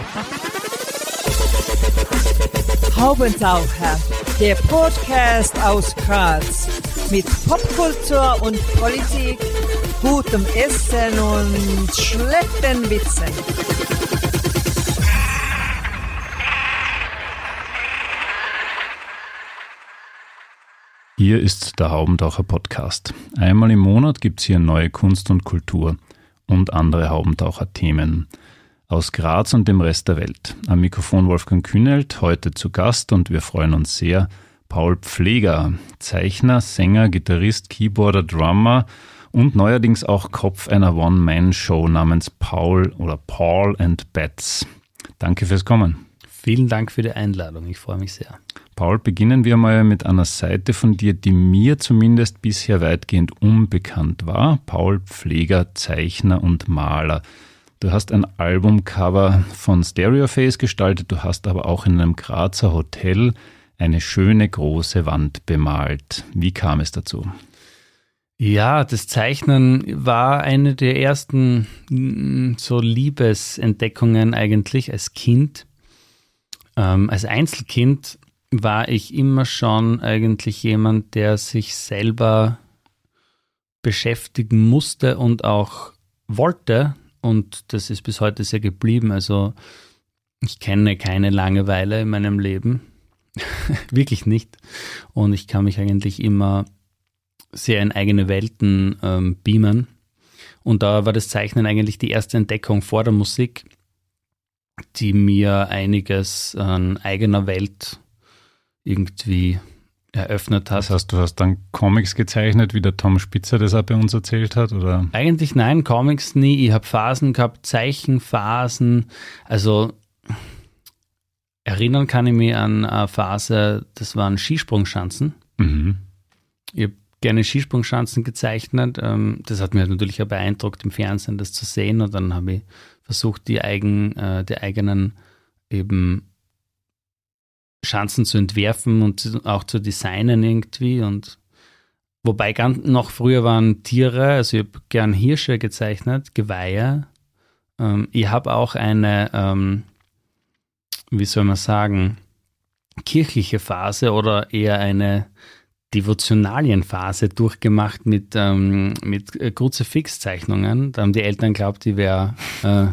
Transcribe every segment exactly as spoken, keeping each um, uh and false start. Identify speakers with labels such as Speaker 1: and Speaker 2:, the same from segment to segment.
Speaker 1: Haubentaucher, der Podcast aus Graz mit Popkultur und Politik, gutem Essen und schlechten Witzen.
Speaker 2: Hier ist der Haubentaucher Podcast. Einmal im Monat gibt es hier neue Kunst und Kultur und andere Haubentaucher-Themen aus Graz und dem Rest der Welt. Am Mikrofon Wolfgang Kühnelt, heute zu Gast und wir freuen uns sehr. Paul Pfleger, Zeichner, Sänger, Gitarrist, Keyboarder, Drummer und neuerdings auch Kopf einer One-Man-Show namens Paul oder Paul and Bats. Danke fürs Kommen.
Speaker 3: Vielen Dank für die Einladung, ich freue mich sehr.
Speaker 2: Paul, beginnen wir mal mit einer Seite von dir, die mir zumindest bisher weitgehend unbekannt war. Paul Pfleger, Zeichner und Maler. Du hast ein Albumcover von Stereoface gestaltet, du hast aber auch in einem Grazer Hotel eine schöne große Wand bemalt. Wie kam es dazu?
Speaker 3: Ja, das Zeichnen war eine der ersten so Liebesentdeckungen eigentlich als Kind. Ähm, als Einzelkind war ich immer schon eigentlich jemand, der sich selber beschäftigen musste und auch wollte. Und das ist bis heute sehr geblieben. Also ich kenne keine Langeweile in meinem Leben. Wirklich nicht. Und ich kann mich eigentlich immer sehr in eigene Welten ähm, beamen. Und da war das Zeichnen eigentlich die erste Entdeckung vor der Musik, die mir einiges an eigener Welt irgendwie eröffnet hat.
Speaker 2: Das heißt, du hast dann Comics gezeichnet, wie der Tom Spitzer das auch bei uns erzählt hat? Oder?
Speaker 3: Eigentlich nein, Comics nie. Ich habe Phasen gehabt, Zeichenphasen. Also erinnern kann ich mich an eine Phase, das waren Skisprungschanzen. Mhm. Ich habe gerne Skisprungschanzen gezeichnet. Das hat mich natürlich auch beeindruckt, im Fernsehen das zu sehen. Und dann habe ich versucht, die, eigen, die eigenen eben Schanzen zu entwerfen und auch zu designen irgendwie. Und wobei ganz noch früher waren Tiere, also ich habe gern Hirsche gezeichnet, Geweihe. Ähm, ich habe auch eine, ähm, wie soll man sagen, kirchliche Phase oder eher eine Devotionalienphase durchgemacht mit, ähm, mit Kruzifixzeichnungen. Da haben die Eltern geglaubt, ich wäre äh,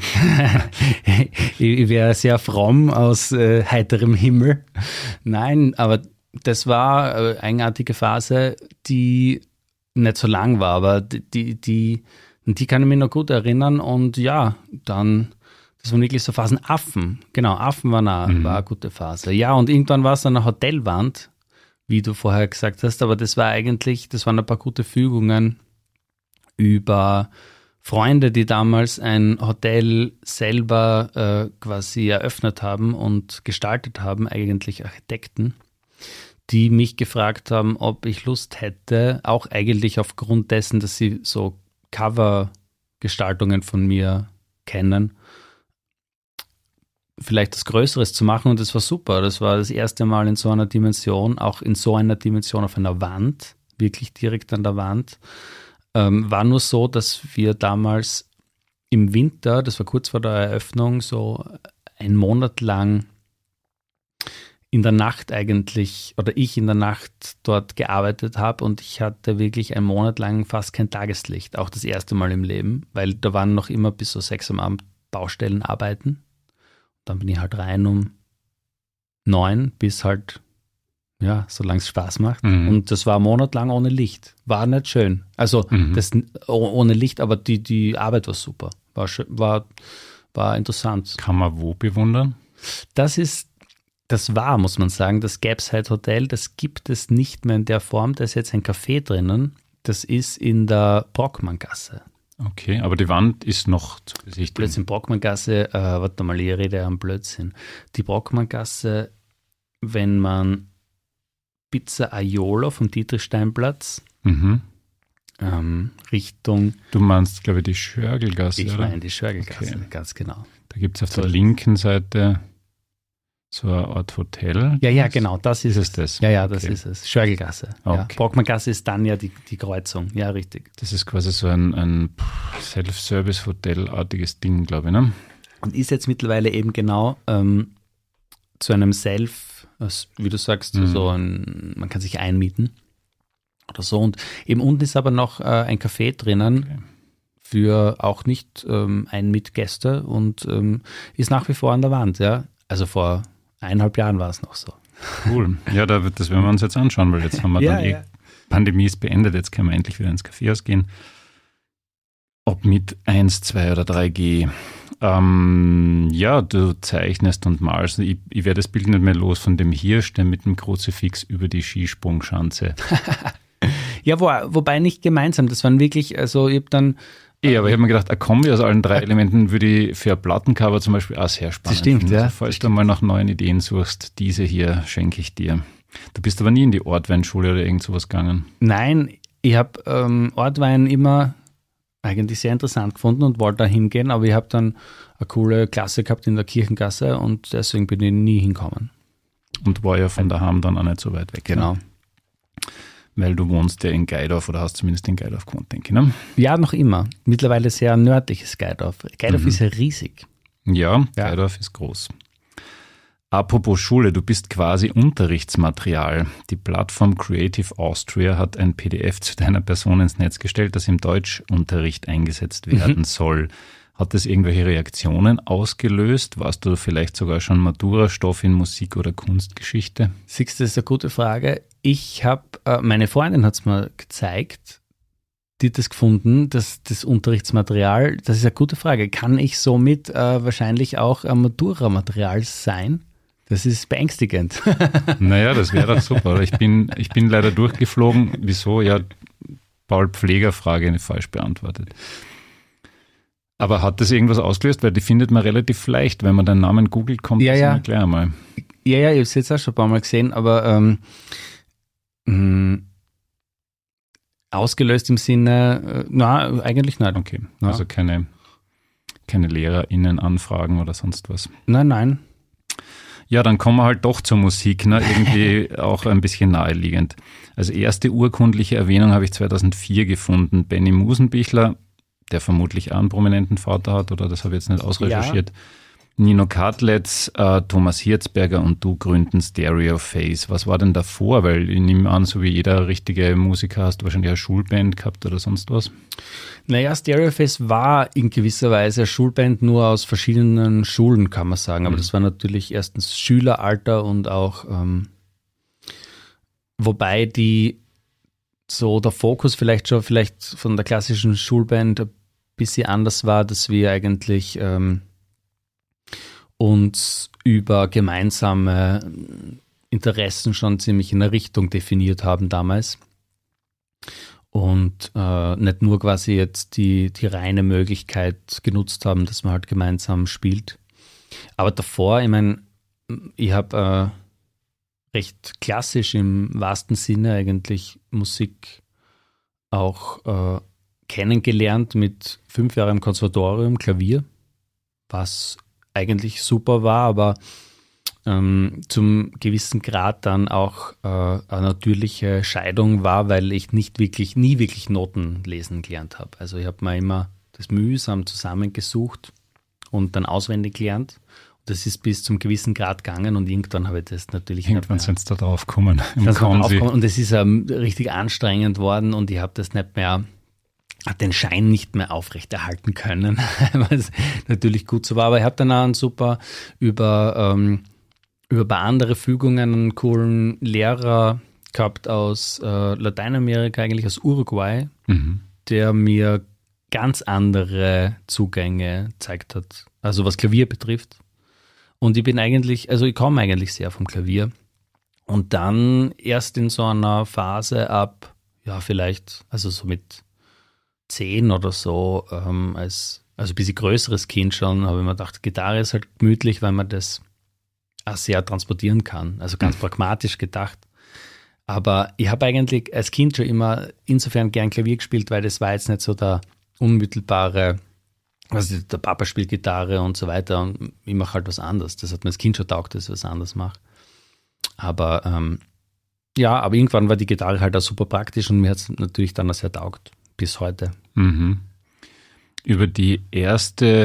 Speaker 3: ich wäre sehr fromm aus äh, heiterem Himmel. Nein, aber das war eine eigenartige Phase, die nicht so lang war, aber die, die, die kann ich mich noch gut erinnern. Und ja, dann, das waren wirklich so Phasen. Affen, genau, Affen waren auch, mhm. war eine gute Phase. Ja, und irgendwann war es dann eine Hotelwand, wie du vorher gesagt hast, aber das war eigentlich, das waren ein paar gute Fügungen über Freunde, die damals ein Hotel selber äh, quasi eröffnet haben und gestaltet haben, eigentlich Architekten, die mich gefragt haben, ob ich Lust hätte, auch eigentlich aufgrund dessen, dass sie so Cover-Gestaltungen von mir kennen, vielleicht was Größeres zu machen, und das war super. Das war das erste Mal in so einer Dimension, auch in so einer Dimension auf einer Wand, wirklich direkt an der Wand. Ähm, war nur so, dass wir damals im Winter, das war kurz vor der Eröffnung, so einen Monat lang in der Nacht eigentlich, oder ich in der Nacht dort gearbeitet habe, und ich hatte wirklich einen Monat lang fast kein Tageslicht, auch das erste Mal im Leben, weil da waren noch immer bis so sechs am Abend Baustellen arbeiten. Dann bin ich halt rein um neun bis halt, ja, solange es Spaß macht. Mhm. Und das war ein Monat lang ohne Licht. War nicht schön. Also mhm. das ohne Licht, aber die, die Arbeit war super. War, war, war interessant.
Speaker 2: Kann man wo bewundern?
Speaker 3: Das ist, das war, muss man sagen, das Gapside Hotel, das gibt es nicht mehr in der Form. Da ist jetzt ein Café drinnen. Das ist in der Brockmanngasse.
Speaker 2: Okay, aber die Wand ist noch zu besichtigen.
Speaker 3: Blödsinn, Brockmanngasse, äh, warte mal, ich rede ja am Blödsinn. Die Brockmanngasse, wenn man Pizza Aiolo vom Dietrichsteinplatz mhm. ähm, Richtung...
Speaker 2: Du meinst, glaube ich, die Schörgelgasse,
Speaker 3: Ich
Speaker 2: oder?
Speaker 3: meine die Schörgelgasse, okay. Ganz genau.
Speaker 2: Da gibt es auf so der linken Seite so eine Art Hotel.
Speaker 3: Ja, ja, genau, das ist,
Speaker 2: ist
Speaker 3: es.
Speaker 2: das.
Speaker 3: Ja, ja, das okay. ist es. Schörgelgasse.
Speaker 2: Okay.
Speaker 3: Ja. Brockmanngasse ist dann ja die, die Kreuzung. Ja, richtig.
Speaker 2: Das ist quasi so ein, ein Self-Service-Hotel-artiges Ding, glaube ich, ne?
Speaker 3: Und ist jetzt mittlerweile eben genau ähm, zu einem Self, wie du sagst, mhm. so ein, man kann sich einmieten oder so. Und eben unten ist aber noch äh, ein Café drinnen okay. für auch nicht ähm, Einmietgäste und ähm, ist nach wie vor an der Wand. Ja? Also vor eineinhalb Jahren war es noch so.
Speaker 2: Cool. Ja, da, das werden wir uns jetzt anschauen, weil jetzt haben wir
Speaker 3: ja,
Speaker 2: dann eh,
Speaker 3: ja.
Speaker 2: Pandemie ist beendet, jetzt können wir endlich wieder ins Kaffeehaus gehen. Ob mit eins, zwei oder drei G. Ähm, ja, du zeichnest und malst. Ich, ich werde das Bild nicht mehr los von dem Hirsch, der mit dem Kruzifix über die Skisprungschanze.
Speaker 3: Ja, wo, wobei nicht gemeinsam. Das waren wirklich, also ich habe dann...
Speaker 2: Ja, aber ich habe mir gedacht, ein Kombi aus allen drei Elementen würde ich für ein Plattencover zum Beispiel auch sehr spannend
Speaker 3: das stimmt,
Speaker 2: finden.
Speaker 3: Ja.
Speaker 2: Also, falls du mal nach neuen Ideen suchst, diese hier schenke ich dir. Du bist aber nie in die Ortweinschule oder irgend sowas gegangen.
Speaker 3: Nein, ich habe ähm, Ortwein immer eigentlich sehr interessant gefunden und wollte da hingehen, aber ich habe dann eine coole Klasse gehabt in der Kirchengasse und deswegen bin ich nie hingekommen.
Speaker 2: Und war ja von daheim dann auch nicht so weit weg.
Speaker 3: Genau.
Speaker 2: Ne? Weil du wohnst ja in Geidorf oder hast zumindest in Geidorf gewohnt, denke ich, ne?
Speaker 3: Ja, noch immer. Mittlerweile sehr nördliches Geidorf. Geidorf
Speaker 2: Mhm.
Speaker 3: ist ja riesig.
Speaker 2: Ja,
Speaker 3: Ja.
Speaker 2: Geidorf ist groß. Apropos Schule, du bist quasi Unterrichtsmaterial. Die Plattform Creative Austria hat ein P D F zu deiner Person ins Netz gestellt, das im Deutschunterricht eingesetzt werden
Speaker 3: Mhm.
Speaker 2: soll. Hat das irgendwelche Reaktionen ausgelöst? Warst du vielleicht sogar schon Matura-Stoff in Musik- oder Kunstgeschichte?
Speaker 3: Siehst du, das ist eine gute Frage. Ich habe, äh, meine Freundin hat es mir gezeigt, die hat das gefunden, dass das Unterrichtsmaterial, das ist eine gute Frage, kann ich somit äh, wahrscheinlich auch ein Matura-Material sein? Das ist beängstigend.
Speaker 2: Naja, das wäre doch super. Ich bin, ich bin leider durchgeflogen. Wieso? Ja, Paul Pfleger-Frage nicht falsch beantwortet. Aber hat das irgendwas ausgelöst? Weil die findet man relativ leicht. Wenn man deinen Namen googelt, kommt
Speaker 3: Ja,
Speaker 2: das
Speaker 3: ja.
Speaker 2: immer gleich einmal.
Speaker 3: Ja, ja, ich habe es jetzt auch schon ein paar Mal gesehen, aber ähm, mh, ausgelöst im Sinne, äh, na, eigentlich nicht.
Speaker 2: Okay,
Speaker 3: Ja.
Speaker 2: also keine, keine LehrerInnen-Anfragen oder sonst was.
Speaker 3: Nein, nein.
Speaker 2: Ja, dann kommen wir halt doch zur Musik, ne? Irgendwie auch ein bisschen naheliegend. Als erste urkundliche Erwähnung habe ich zweitausendvier gefunden. Benny Musenbichler, der vermutlich auch einen prominenten Vater hat, oder das habe ich jetzt nicht ausrecherchiert. Ja. Nino Kadletz, äh, Thomas Hirzberger und du gründen Stereoface. Was war denn davor? Weil ich nehme an, so wie jeder richtige Musiker hast du wahrscheinlich eine Schulband gehabt oder sonst was.
Speaker 3: Naja, Stereoface war in gewisser Weise eine Schulband, nur aus verschiedenen Schulen, kann man sagen. Aber mhm. das war natürlich erstens Schüleralter und auch, ähm, wobei die so der Fokus vielleicht schon vielleicht von der klassischen Schulband ein bisschen anders war, dass wir eigentlich ähm, uns über gemeinsame Interessen schon ziemlich in eine Richtung definiert haben damals. Und äh, nicht nur quasi jetzt die, die reine Möglichkeit genutzt haben, dass man halt gemeinsam spielt. Aber davor, ich meine, ich habe äh, recht klassisch im wahrsten Sinne eigentlich Musik auch äh, kennengelernt mit fünf Jahren im Konservatorium, Klavier, was eigentlich super war, aber ähm, zum gewissen Grad dann auch äh, eine natürliche Scheidung war, weil ich nicht wirklich, nie wirklich Noten lesen gelernt habe. Also ich habe mir immer das mühsam zusammengesucht und dann auswendig gelernt. Und das ist bis zum gewissen Grad gegangen und irgendwann habe ich das natürlich
Speaker 2: Irgendwann sind sie da drauf gekommen.
Speaker 3: Und es ist ähm, richtig anstrengend worden und ich habe das nicht mehr hat den Schein nicht mehr aufrechterhalten können, was natürlich gut so war. Aber ich habe dann auch einen super über, ähm, über ein paar andere Fügungen einen coolen Lehrer gehabt aus äh, Lateinamerika, eigentlich aus Uruguay, mhm. der mir ganz andere Zugänge gezeigt hat, also was Klavier betrifft. Und ich bin eigentlich, also ich komme eigentlich sehr vom Klavier. Und dann erst in so einer Phase ab, ja vielleicht, also so mit zehn oder so, ähm, als also ein bisschen größeres Kind schon, habe ich mir gedacht, Gitarre ist halt gemütlich, weil man das auch sehr transportieren kann. Also ganz mhm. pragmatisch gedacht. Aber ich habe eigentlich als Kind schon immer insofern gern Klavier gespielt, weil das war jetzt nicht so der unmittelbare, also der Papa spielt Gitarre und so weiter und ich mache halt was anderes. Das hat mir als Kind schon taugt, dass ich was anderes mache. Aber ähm, ja, aber irgendwann war die Gitarre halt auch super praktisch und mir hat es natürlich dann auch sehr taugt. Bis heute.
Speaker 2: Mhm. Über die erste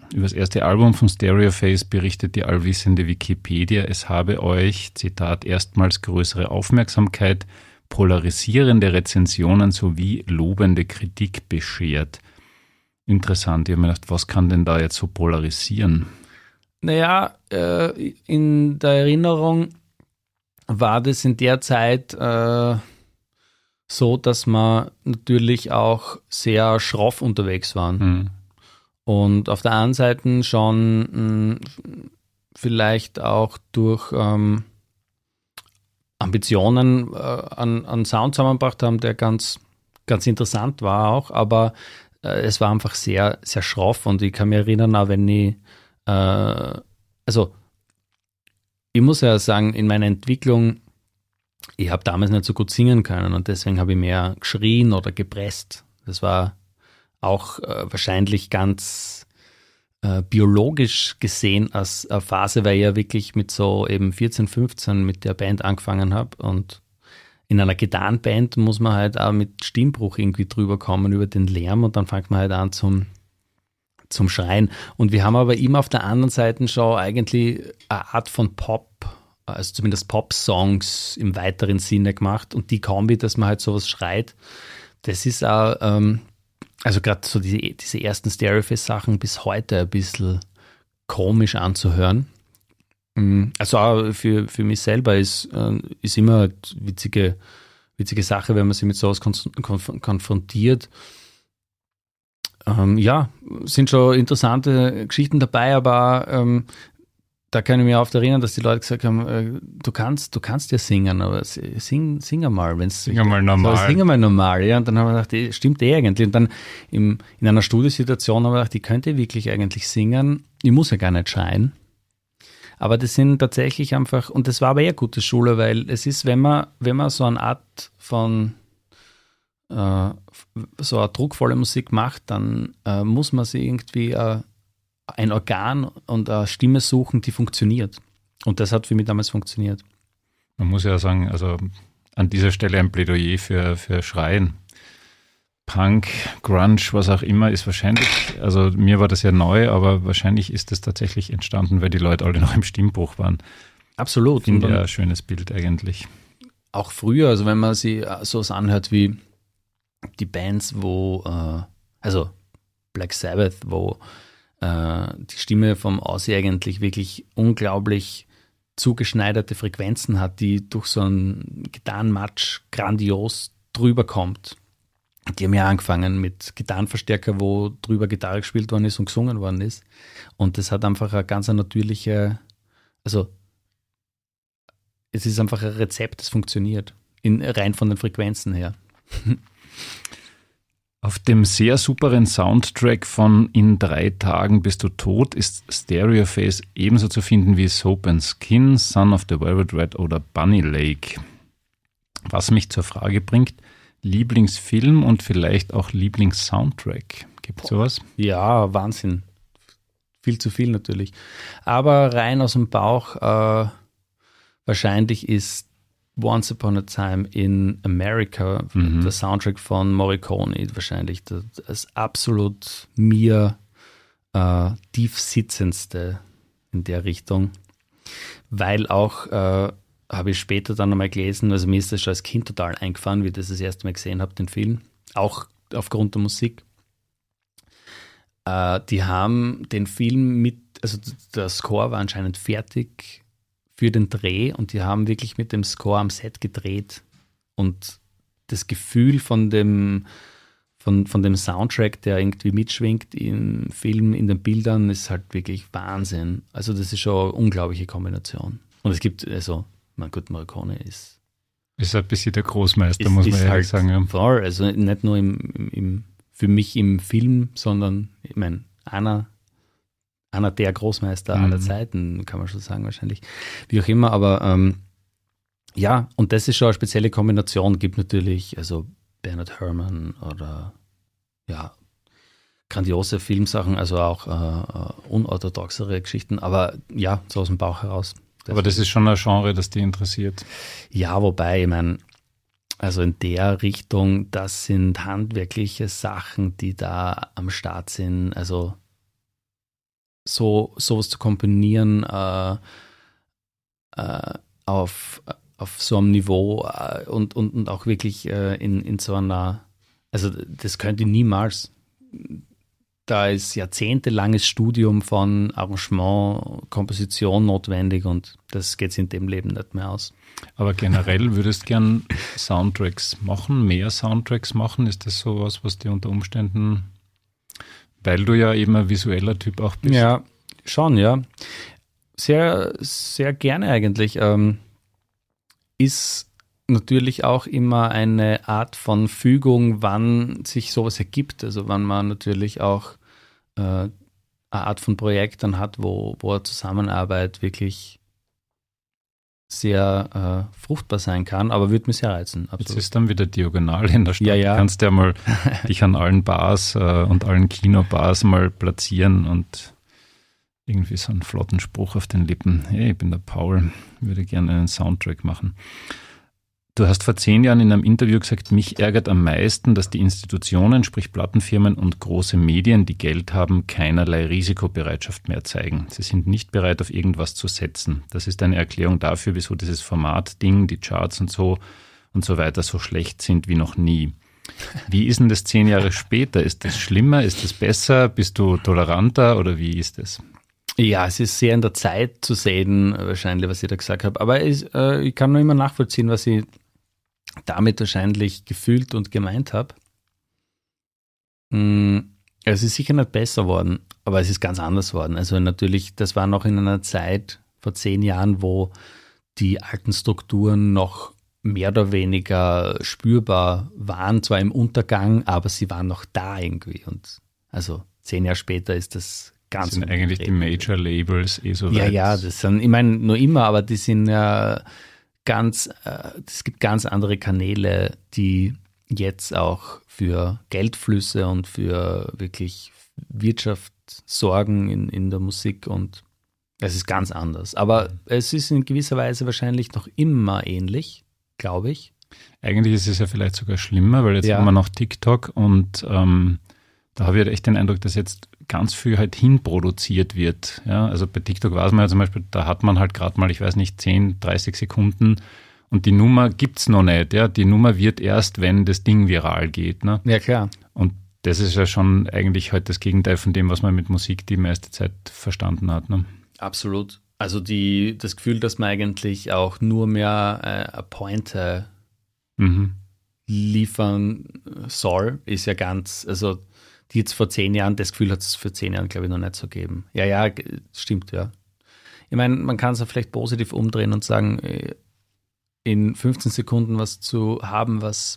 Speaker 2: über das erste Album von Stereoface berichtet die allwissende Wikipedia, es habe euch, Zitat, erstmals größere Aufmerksamkeit, polarisierende Rezensionen sowie lobende Kritik beschert. Interessant, ich habe mir gedacht, was kann denn da jetzt so polarisieren?
Speaker 3: Naja, äh, in der Erinnerung war das in der Zeit äh, so, dass wir natürlich auch sehr schroff unterwegs waren. Mhm. Und auf der einen Seite schon mh, vielleicht auch durch ähm, Ambitionen äh, an, an Sound zusammengebracht haben, der ganz, ganz interessant war auch, aber äh, es war einfach sehr, sehr schroff und ich kann mich erinnern, auch wenn ich, äh, also ich muss ja sagen, in meiner Entwicklung, ich habe damals nicht so gut singen können und deswegen habe ich mehr geschrien oder gepresst. Das war auch äh, wahrscheinlich ganz äh, biologisch gesehen als eine Phase, weil ich ja wirklich mit so eben vierzehn, fünfzehn mit der Band angefangen habe und in einer Gitarrenband muss man halt auch mit Stimmbruch irgendwie drüber kommen, über den Lärm und dann fängt man halt an zum, zum Schreien. Und wir haben aber immer auf der anderen Seite schon eigentlich eine Art von Pop, also zumindest Pop-Songs im weiteren Sinne gemacht und die Kombi, dass man halt sowas schreit, das ist auch, ähm, also gerade so diese, diese ersten Stereoface-Sachen bis heute ein bisschen komisch anzuhören. Also auch für, für mich selber ist, äh, ist immer eine witzige, witzige Sache, wenn man sich mit sowas konf- konf- konfrontiert. Ähm, ja, sind schon interessante Geschichten dabei, aber ähm, da kann ich mich oft erinnern, dass die Leute gesagt haben, äh, du kannst, du kannst ja singen, aber sing, sing einmal, wenn's
Speaker 2: sing einmal normal.
Speaker 3: So, sing einmal normal, ja. Und dann haben wir gedacht, eh, stimmt eh eigentlich. Und dann im, in einer Studiosituation haben wir gedacht, ich könnte wirklich eigentlich singen. Ich muss ja gar nicht schreien. Aber das sind tatsächlich einfach, und das war aber eher gute Schule, weil es ist, wenn man, wenn man so eine Art von äh, so eine druckvolle Musik macht, dann äh, muss man sich irgendwie äh, ein Organ und eine Stimme suchen, die funktioniert. Und das hat für mich damals funktioniert.
Speaker 2: Man muss ja sagen, also an dieser Stelle ein Plädoyer für, für Schreien. Punk, Grunge, was auch immer, ist wahrscheinlich, also mir war das ja neu, aber wahrscheinlich ist das tatsächlich entstanden, weil die Leute alle noch im Stimmbruch waren.
Speaker 3: Absolut.
Speaker 2: Ich finde ja ein schönes Bild eigentlich.
Speaker 3: Auch früher, also wenn man sich sowas anhört wie die Bands, wo, äh, also Black Sabbath, wo die Stimme vom Ozzy eigentlich wirklich unglaublich zugeschneiderte Frequenzen hat, die durch so einen Gitarrenmatsch grandios drüber kommt. Die haben ja angefangen mit Gitarrenverstärker, wo drüber Gitarre gespielt worden ist und gesungen worden ist. Und das hat einfach eine ganz natürliche, also es ist einfach ein Rezept, das funktioniert, in, rein von den Frequenzen her.
Speaker 2: Auf dem sehr superen Soundtrack von In drei Tagen bist du tot ist Stereoface ebenso zu finden wie Soap and Skin, Son of the Velvet Red oder Bunny Lake. Was mich zur Frage bringt, Lieblingsfilm und vielleicht auch Lieblingssoundtrack. Gibt es sowas?
Speaker 3: Ja, Wahnsinn. Viel zu viel natürlich. Aber rein aus dem Bauch, äh, wahrscheinlich ist Once Upon a Time in America, mhm. der Soundtrack von Morricone, wahrscheinlich das, das absolut mir äh, tief sitzendste in der Richtung, weil auch, äh, habe ich später dann einmal gelesen, also mir ist das schon als Kind total eingefahren, wie ich das das erste Mal gesehen habe, den Film, auch aufgrund der Musik. Äh, die haben den Film mit, also der Score war anscheinend fertig für den Dreh und die haben wirklich mit dem Score am Set gedreht und das Gefühl von dem, von, von dem Soundtrack, der irgendwie mitschwingt im Film, in den Bildern, ist halt wirklich Wahnsinn. Also das ist schon eine unglaubliche Kombination. Und es gibt, also, mein Gott, Morricone ist
Speaker 2: ist ein bisschen der Großmeister, ist, muss man ehrlich halt sagen. Ja.
Speaker 3: Voll, also nicht nur im, im, für mich im Film, sondern ich meine, einer Einer der Großmeister mhm. aller Zeiten, kann man schon sagen wahrscheinlich. Wie auch immer, aber ähm, ja, und das ist schon eine spezielle Kombination. Gibt natürlich, also Bernard Herrmann oder ja, grandiose Filmsachen, also auch äh, unorthodoxere Geschichten, aber ja, so aus dem Bauch heraus.
Speaker 2: Das aber das ist schon ein Genre, das dich interessiert.
Speaker 3: Ja, wobei, ich meine, also in der Richtung, das sind handwerkliche Sachen, die da am Start sind, also so sowas zu komponieren äh, äh, auf, auf so einem Niveau äh, und, und, und auch wirklich äh, in, in so einer, also das könnte ich niemals. Da ist jahrzehntelanges Studium von Arrangement, Komposition notwendig und das geht in dem Leben nicht mehr aus.
Speaker 2: Aber generell würdest du gern Soundtracks machen, mehr Soundtracks machen? Ist das sowas, was dir unter Umständen, weil du ja eben ein visueller Typ auch bist?
Speaker 3: Ja, schon, ja. Sehr, sehr gerne eigentlich. Ähm, ist natürlich auch immer eine Art von Fügung, wann sich sowas ergibt. Also wann man natürlich auch äh, eine Art von Projekt dann hat, wo, wo eine Zusammenarbeit wirklich sehr äh, fruchtbar sein kann, aber würde mich sehr reizen. Absolut.
Speaker 2: Jetzt ist dann wieder diagonal in der Stadt.
Speaker 3: Ja, ja.
Speaker 2: Du kannst ja mal dich an allen Bars äh, und allen Kinobars mal platzieren und irgendwie so einen flotten Spruch auf den Lippen. Hey, ich bin der Paul, würde gerne einen Soundtrack machen. Du hast vor zehn Jahren in einem Interview gesagt, mich ärgert am meisten, dass die Institutionen, sprich Plattenfirmen und große Medien, die Geld haben, keinerlei Risikobereitschaft mehr zeigen. Sie sind nicht bereit, auf irgendwas zu setzen. Das ist eine Erklärung dafür, wieso dieses Format-Ding, die Charts und so und so weiter so schlecht sind wie noch nie. Wie ist denn das zehn Jahre später? Ist das schlimmer? Ist das besser? Bist du toleranter oder wie ist es?
Speaker 3: Ja, es ist sehr in der Zeit zu sehen, wahrscheinlich, was ich da gesagt habe. Aber es, äh, ich kann nur immer nachvollziehen, was ich damit wahrscheinlich gefühlt und gemeint habe. Es ist sicher nicht besser worden, aber es ist ganz anders worden. Also natürlich, das war noch in einer Zeit vor zehn Jahren, wo die alten Strukturen noch mehr oder weniger spürbar waren, zwar im Untergang, aber sie waren noch da irgendwie. Und also zehn Jahre später ist das ganz.
Speaker 2: Das sind eigentlich die Major-Labels eh so weit.
Speaker 3: Ja, ja, das sind, ich meine, nur immer, aber die sind ja ganz, äh, es gibt ganz andere Kanäle, die jetzt auch für Geldflüsse und für wirklich Wirtschaft sorgen in, in der Musik und es ist ganz anders. Aber es ist in gewisser Weise wahrscheinlich noch immer ähnlich, glaube ich.
Speaker 2: Eigentlich ist es ja vielleicht sogar schlimmer, weil jetzt
Speaker 3: Ja.
Speaker 2: haben wir noch TikTok und ähm, da habe ich halt echt den Eindruck, dass jetzt ganz viel halt hinproduziert wird. Ja, also bei TikTok weiß man ja zum Beispiel, da hat man halt gerade mal, ich weiß nicht, zehn, dreißig Sekunden und die Nummer gibt's noch nicht. Ja, die Nummer wird erst, wenn das Ding viral geht. Ne?
Speaker 3: Ja, klar.
Speaker 2: Und das ist ja schon eigentlich halt das Gegenteil von dem, was man mit Musik die meiste Zeit verstanden hat. Ne?
Speaker 3: Absolut. Also die, das Gefühl, dass man eigentlich auch nur mehr äh, eine Pointe
Speaker 2: Mhm.
Speaker 3: liefern soll, ist ja ganz, also die jetzt vor zehn Jahren, das Gefühl hat es vor zehn Jahren, glaube ich, noch nicht so gegeben. Ja, ja, g- stimmt, ja. Ich meine, man kann es ja vielleicht positiv umdrehen und sagen, äh, in fünfzehn Sekunden was zu haben, was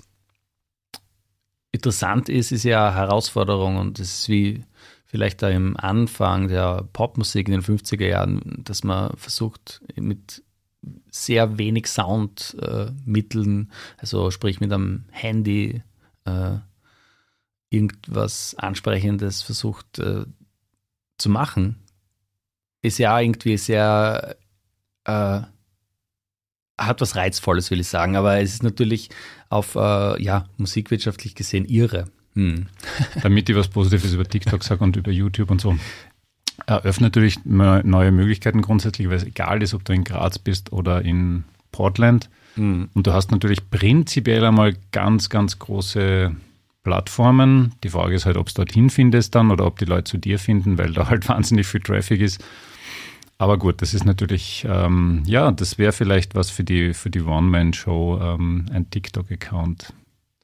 Speaker 3: interessant ist, ist ja eine Herausforderung und das ist wie vielleicht da im Anfang der Popmusik in den fünfziger Jahren, dass man versucht, mit sehr wenig Soundmitteln, äh, also sprich mit einem Handy, äh, irgendwas Ansprechendes versucht äh, zu machen, ist ja irgendwie sehr, äh, hat was Reizvolles, will ich sagen, aber es ist natürlich auf, äh, ja, musikwirtschaftlich gesehen irre. Hm.
Speaker 2: Damit ich was Positives über TikTok sage und über YouTube und so. Eröffnet natürlich neue Möglichkeiten grundsätzlich, weil es egal ist, ob du in Graz bist oder in Portland.
Speaker 3: Hm.
Speaker 2: Und du hast natürlich prinzipiell einmal ganz, ganz große Plattformen. Die Frage ist halt, ob es dorthin findest dann oder ob die Leute zu dir finden, weil da halt wahnsinnig viel Traffic ist. Aber gut, das ist natürlich, ähm, ja, das wäre vielleicht was für die, für die One-Man-Show, ähm, ein TikTok-Account.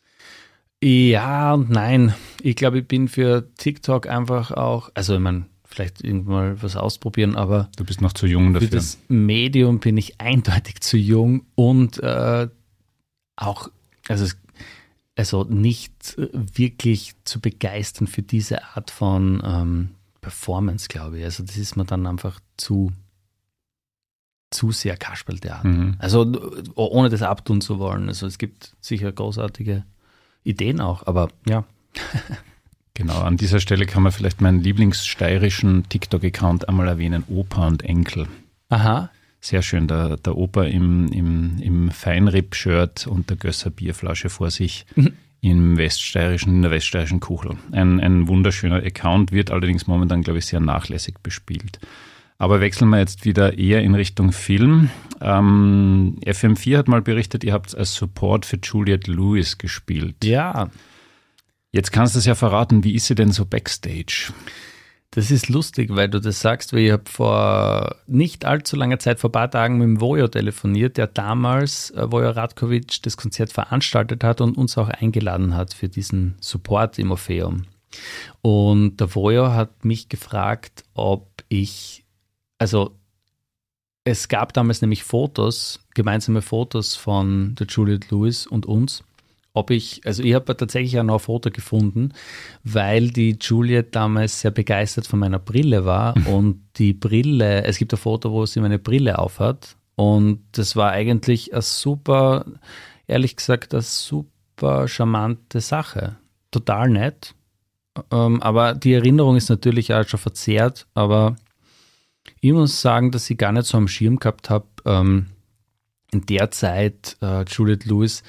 Speaker 3: Ja und nein. Ich glaube, ich bin für TikTok einfach auch, also ich meine, vielleicht irgendwann mal was ausprobieren, aber
Speaker 2: Du bist noch zu jung
Speaker 3: für
Speaker 2: dafür.
Speaker 3: das Medium bin ich eindeutig zu jung und äh, auch, also, es- also nicht äh, wirklich zu begeistern für diese Art von ähm, Performance, glaube ich. Also das ist mir dann einfach zu, zu sehr Kasperltheater.
Speaker 2: Mhm.
Speaker 3: Also äh, ohne das abtun zu wollen. Also es gibt sicher großartige Ideen auch, aber ja.
Speaker 2: Genau, an dieser Stelle kann man vielleicht meinen lieblingssteirischen TikTok-Account einmal erwähnen, Opa und Enkel.
Speaker 3: Aha.
Speaker 2: Sehr schön, der, der Opa im, im, im Feinripp-Shirt und der Gösser Bierflasche vor sich.
Speaker 3: Mhm.
Speaker 2: im weststeirischen, in der weststeirischen Kuchel. Ein, ein wunderschöner Account, wird allerdings momentan, glaube ich, sehr nachlässig bespielt. Aber wechseln wir jetzt wieder eher in Richtung Film. Ähm, F M vier hat mal berichtet, ihr habt als Support für Juliette Lewis gespielt.
Speaker 3: Ja.
Speaker 2: Jetzt kannst du es ja verraten, wie ist sie denn so backstage?
Speaker 3: Das ist lustig, weil du das sagst, weil ich habe vor nicht allzu langer Zeit, vor ein paar Tagen mit dem Vojo telefoniert, der damals, äh, Vojo Radkovic, das Konzert veranstaltet hat und uns auch eingeladen hat für diesen Support im Orpheum. Und der Vojo hat mich gefragt, ob ich, also es gab damals nämlich Fotos, gemeinsame Fotos von der Juliette Lewis und uns, ob ich, also ich habe tatsächlich auch noch ein Foto gefunden, weil die Juliette damals sehr begeistert von meiner Brille war und die Brille, es gibt ein Foto, wo sie meine Brille aufhat und das war eigentlich eine super, ehrlich gesagt, eine super charmante Sache. Total nett, ähm, aber die Erinnerung ist natürlich auch schon verzerrt, aber ich muss sagen, dass ich gar nicht so am Schirm gehabt habe, ähm, in der Zeit äh, Juliette Lewis,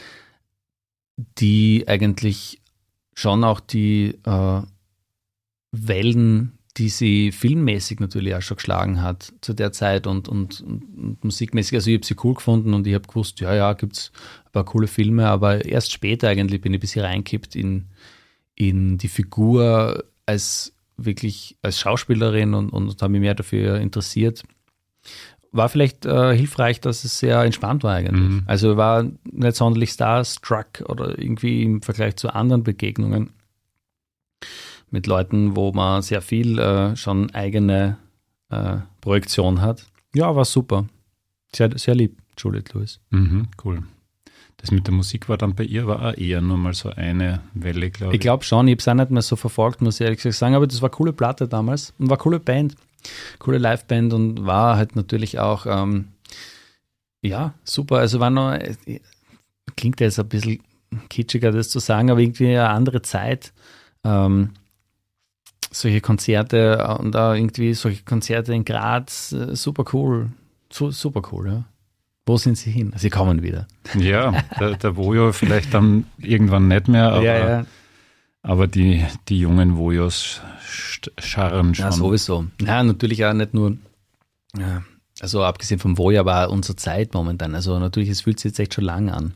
Speaker 3: die eigentlich schon auch die äh, Wellen, die sie filmmäßig natürlich auch schon geschlagen hat zu der Zeit und, und, und musikmäßig. Also ich habe sie cool gefunden und ich habe gewusst, ja, ja, gibt es ein paar coole Filme, aber erst später eigentlich bin ich ein bisschen reingekippt in, in die Figur als wirklich als Schauspielerin und, und habe mich mehr dafür interessiert. War vielleicht äh, hilfreich, dass es sehr entspannt war eigentlich. Mhm. Also war nicht sonderlich starstruck oder irgendwie im Vergleich zu anderen Begegnungen mit Leuten, wo man sehr viel äh, schon eigene äh, Projektion hat. Ja, war super. Sehr, sehr lieb, Juliette Lewis.
Speaker 2: Mhm, cool. Das mit der Musik war dann bei ihr, war auch eher nur mal so eine Welle, glaube ich.
Speaker 3: Ich glaube schon, ich habe es auch nicht mehr so verfolgt, muss ich ehrlich gesagt sagen, aber das war eine coole Platte damals und war eine coole Band. Coole Liveband und war halt natürlich auch, ähm, ja, super. Also war noch, klingt jetzt ein bisschen kitschiger, das zu sagen, aber irgendwie eine andere Zeit. Ähm, solche Konzerte und auch irgendwie solche Konzerte in Graz, äh, super cool. Su- super cool, ja. Wo sind sie hin? Sie kommen wieder.
Speaker 2: Ja, der, der Vojo vielleicht dann irgendwann nicht mehr, aber,
Speaker 3: ja, ja.
Speaker 2: aber die, die jungen Vojos scharren schon.
Speaker 3: Ja, sowieso. Ja, natürlich auch nicht nur, ja, also abgesehen vom Vojo, aber auch unsere Zeit momentan. Also natürlich, es fühlt sich jetzt echt schon lang an.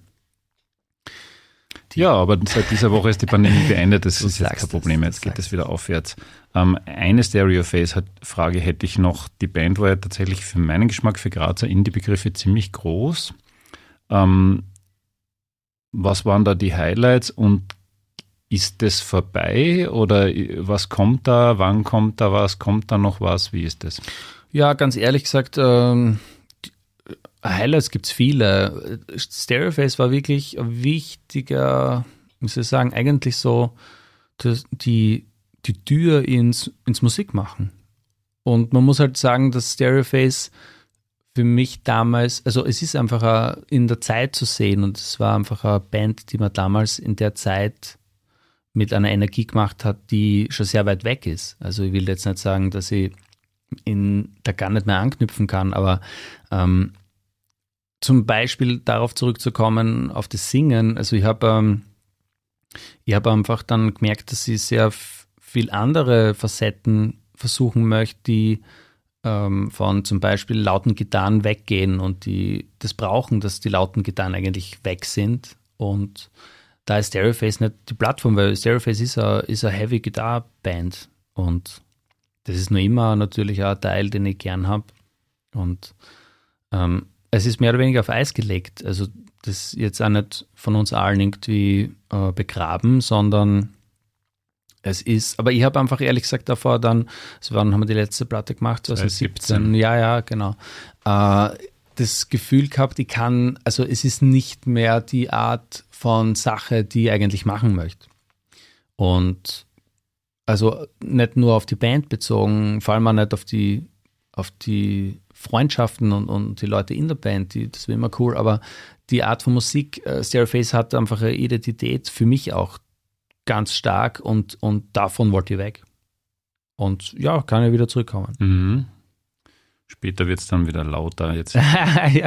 Speaker 2: Die ja, aber seit dieser Woche ist die Pandemie beendet, das ist jetzt kein Problem, jetzt geht es wieder aufwärts. Ähm, eine Stereoface-Frage hätte ich noch. Die Band war ja tatsächlich für meinen Geschmack, für Grazer Indie-Begriffe ziemlich groß. Ähm, was waren da die Highlights und ist das vorbei oder was kommt da, wann kommt da was, kommt da noch was, wie ist das?
Speaker 3: Ja, ganz ehrlich gesagt, ähm, Highlights gibt es viele. Stereoface war wirklich ein wichtiger, wie soll ich sagen, eigentlich so das, die, die Tür ins, ins Musikmachen. Und man muss halt sagen, dass Stereoface für mich damals, also es ist einfach a, in der Zeit zu sehen und es war einfach eine Band, die man damals in der Zeit mit einer Energie gemacht hat, die schon sehr weit weg ist. Also ich will jetzt nicht sagen, dass ich in, da gar nicht mehr anknüpfen kann, aber ähm, zum Beispiel darauf zurückzukommen, auf das Singen, also ich habe ähm, ich habe einfach dann gemerkt, dass ich sehr f- viel andere Facetten versuchen möchte, die ähm, von zum Beispiel lauten Gitarren weggehen und die das brauchen, dass die lauten Gitarren eigentlich weg sind und da ist Stereoface nicht die Plattform, weil Stereoface ist eine, ist eine Heavy Guitar Band und das ist nur immer natürlich auch ein Teil, den ich gern habe und ähm, es ist mehr oder weniger auf Eis gelegt. Also das ist jetzt auch nicht von uns allen irgendwie äh, begraben, sondern es ist, aber ich habe einfach ehrlich gesagt davor dann, so wann haben wir die letzte Platte gemacht? zwanzig siebzehn Ja, ja, genau. Äh, das Gefühl gehabt, ich kann, also es ist nicht mehr die Art von Sache, die ich eigentlich machen möchte. Und also nicht nur auf die Band bezogen, vor allem auch nicht auf die, auf die Freundschaften und, und die Leute in der Band, die, das war immer cool, aber die Art von Musik, äh, Stereoface hat einfach eine Identität für mich auch ganz stark und, und davon wollte ich weg. Und ja, kann ja wieder zurückkommen.
Speaker 2: Mhm. Später wird es dann wieder lauter. Jetzt.
Speaker 3: Ja.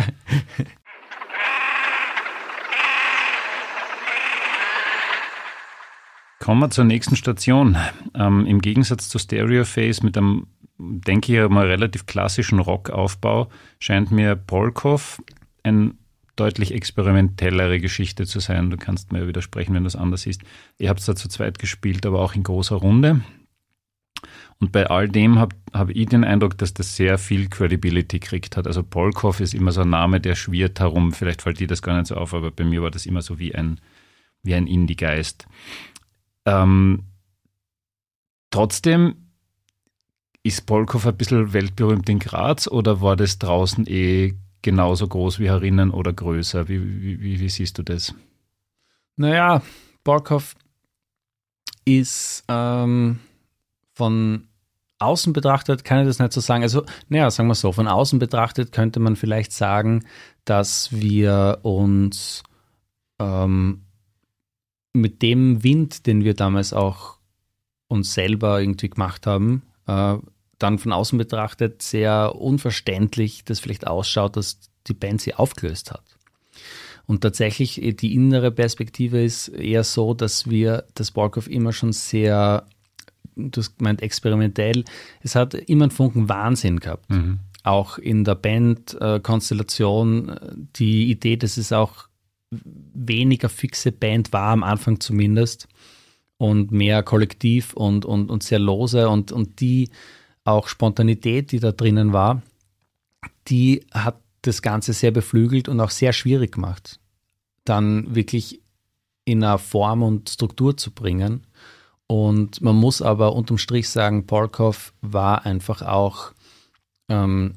Speaker 2: Kommen wir zur nächsten Station. Ähm, Im Gegensatz zu Stereophase mit einem, denke ich, mal relativ klassischen Rockaufbau, scheint mir Polkov ein deutlich experimentellere Geschichte zu sein. Du kannst mir widersprechen, wenn das anders ist. Ihr habt es da zu zweit gespielt, aber auch in großer Runde. Und bei all dem habe hab ich den Eindruck, dass das sehr viel Credibility gekriegt hat. Also Polkov ist immer so ein Name, der schwirrt herum. Vielleicht fällt dir das gar nicht so auf, aber bei mir war das immer so wie ein, wie ein Indie-Geist. Ähm, trotzdem ist Polkov ein bisschen weltberühmt in Graz oder war das draußen eh genauso groß wie herinnen oder größer? Wie, wie, wie, wie siehst du das?
Speaker 3: Naja, Polkov ist ähm, von außen betrachtet, kann ich das nicht so sagen. Also, naja, sagen wir so, von außen betrachtet könnte man vielleicht sagen, dass wir uns ähm, mit dem Wind, den wir damals auch uns selber irgendwie gemacht haben, äh, dann von außen betrachtet sehr unverständlich das vielleicht ausschaut, dass die Band sie aufgelöst hat. Und tatsächlich die innere Perspektive ist eher so, dass wir das Polkov immer schon sehr, du hast gemeint, experimentell, es hat immer einen Funken Wahnsinn gehabt. Mhm. Auch in der Band-Konstellation, die Idee, dass es auch weniger fixe Band war, am Anfang zumindest, und mehr kollektiv und, und, und sehr lose und, und die auch Spontanität, die da drinnen war, die hat das Ganze sehr beflügelt und auch sehr schwierig gemacht, dann wirklich in eine Form und Struktur zu bringen. Und man muss aber unterm Strich sagen, Polkov war einfach auch, ähm,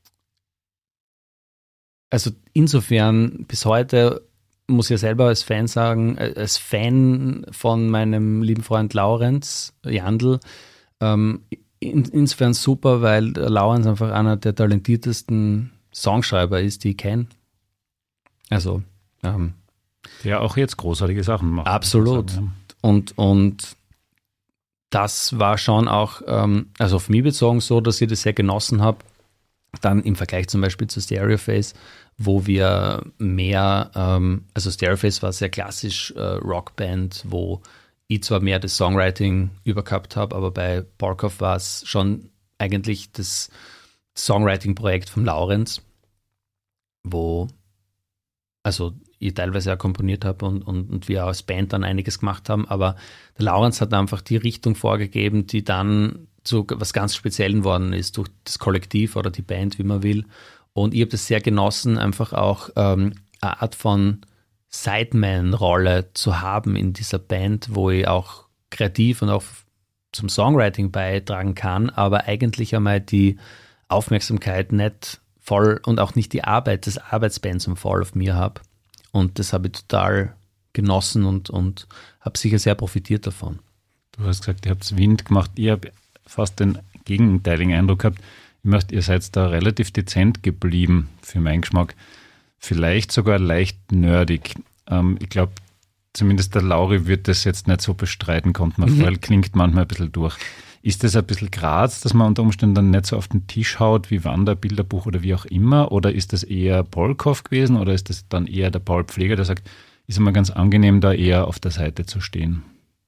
Speaker 3: also insofern bis heute, muss ich ja selber als Fan sagen, als Fan von meinem lieben Freund Laurenz Jandl, ähm, in, insofern super, weil Laurenz einfach einer der talentiertesten Songschreiber ist, die ich kenne. Also, ähm,
Speaker 2: der auch jetzt großartige Sachen macht.
Speaker 3: Absolut. Sagen, ja. Und, und das war schon auch, ähm, also auf mich bezogen so, dass ich das sehr genossen habe. Dann im Vergleich zum Beispiel zu Stereophase, wo wir mehr, ähm, also Stereophase war sehr klassisch äh, Rockband, wo ich zwar mehr das Songwriting übergehabt habe, aber bei Polkov war es schon eigentlich das Songwriting-Projekt von Laurenz, wo also ich teilweise auch komponiert habe und, und, und wir als Band dann einiges gemacht haben, aber der Laurenz hat einfach die Richtung vorgegeben, die dann zu was ganz Speziellen worden ist, durch das Kollektiv oder die Band, wie man will. Und ich habe das sehr genossen, einfach auch ähm, eine Art von Sideman-Rolle zu haben in dieser Band, wo ich auch kreativ und auch zum Songwriting beitragen kann, aber eigentlich einmal die Aufmerksamkeit nicht voll und auch nicht die Arbeit des Arbeitspensum voll auf mir habe. Und das habe ich total genossen und, und habe sicher sehr profitiert davon.
Speaker 2: Du hast gesagt, ihr habt Wind gemacht. Ich habe fast den gegenteiligen Eindruck gehabt. Ich möchte, ihr seid da relativ dezent geblieben, für meinen Geschmack. Vielleicht sogar leicht nerdig. Ähm, ich glaube, zumindest der Lauri wird das jetzt nicht so bestreiten, kommt mir vor, klingt manchmal ein bisschen durch. Ist das ein bisschen Graz, dass man unter Umständen dann nicht so auf den Tisch haut wie Wanderbilderbuch oder wie auch immer? Oder ist das eher Polkov gewesen oder ist das dann eher der Paul Pfleger, der sagt, ist immer ganz angenehm, da eher auf der Seite zu stehen?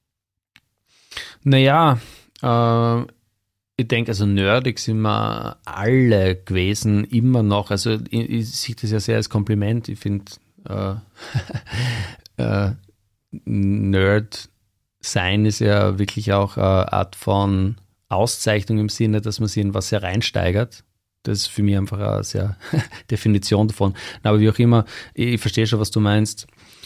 Speaker 3: Naja, äh, ich denke, also nerdig sind wir alle gewesen, immer noch. Also ich, ich sehe das ja sehr als Kompliment. Ich finde, äh, äh, Nerd sein ist ja wirklich auch eine Art von Auszeichnung im Sinne, dass man sich in was hereinsteigert. Das ist für mich einfach eine sehr Definition davon. Aber wie auch immer, ich verstehe schon, was du meinst.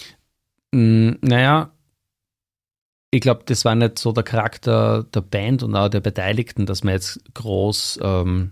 Speaker 3: Naja, ich glaube, das war nicht so der Charakter der Band und auch der Beteiligten, dass man jetzt groß, ähm,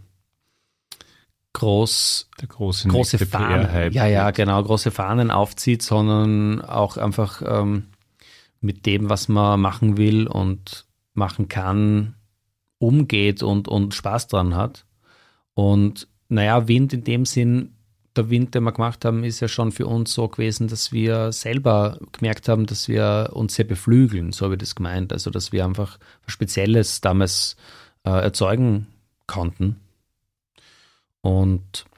Speaker 3: groß,
Speaker 2: der große,
Speaker 3: große Fahnen, ja, ja, genau, große Fahnen aufzieht, sondern auch einfach ähm, mit dem, was man machen will und machen kann, umgeht und, und Spaß dran hat. Und naja, Wind in dem Sinn, der Wind, den wir gemacht haben, ist ja schon für uns so gewesen, dass wir selber gemerkt haben, dass wir uns sehr beflügeln, so habe ich das gemeint. Also, dass wir einfach was Spezielles damals äh, erzeugen konnten. Und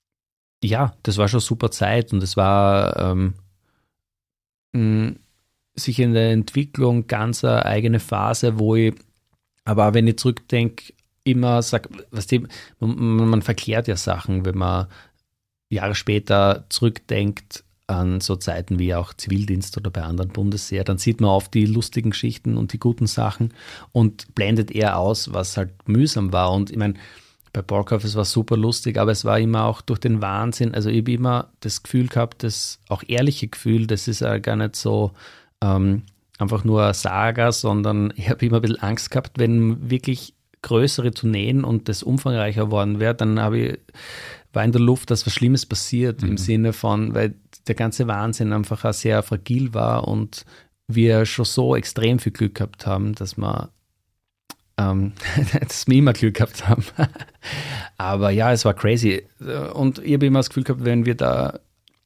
Speaker 3: ja, das war schon super Zeit und es war ähm, mh, sicher in der Entwicklung ganz eine eigene Phase, wo ich, aber auch wenn ich zurückdenke, immer sage, weißt du, man, man verklärt ja Sachen, wenn man Jahre später zurückdenkt an so Zeiten wie auch Zivildienst oder bei anderen Bundesheer, dann sieht man oft die lustigen Geschichten und die guten Sachen und blendet eher aus, was halt mühsam war. Und ich meine, bei Borkhoff, es war super lustig, aber es war immer auch durch den Wahnsinn, also ich habe immer das Gefühl gehabt, das auch ehrliche Gefühl, das ist ja gar nicht so ähm, einfach nur eine Saga, sondern ich habe immer ein bisschen Angst gehabt, wenn wirklich größere Tourneen und das umfangreicher worden wäre, dann habe ich, war in der Luft, dass was Schlimmes passiert, mhm. im Sinne von, weil der ganze Wahnsinn einfach auch sehr fragil war und wir schon so extrem viel Glück gehabt haben, dass wir ähm, dass wir immer Glück gehabt haben. Aber ja, es war crazy. Und ich habe immer das Gefühl gehabt, wenn wir da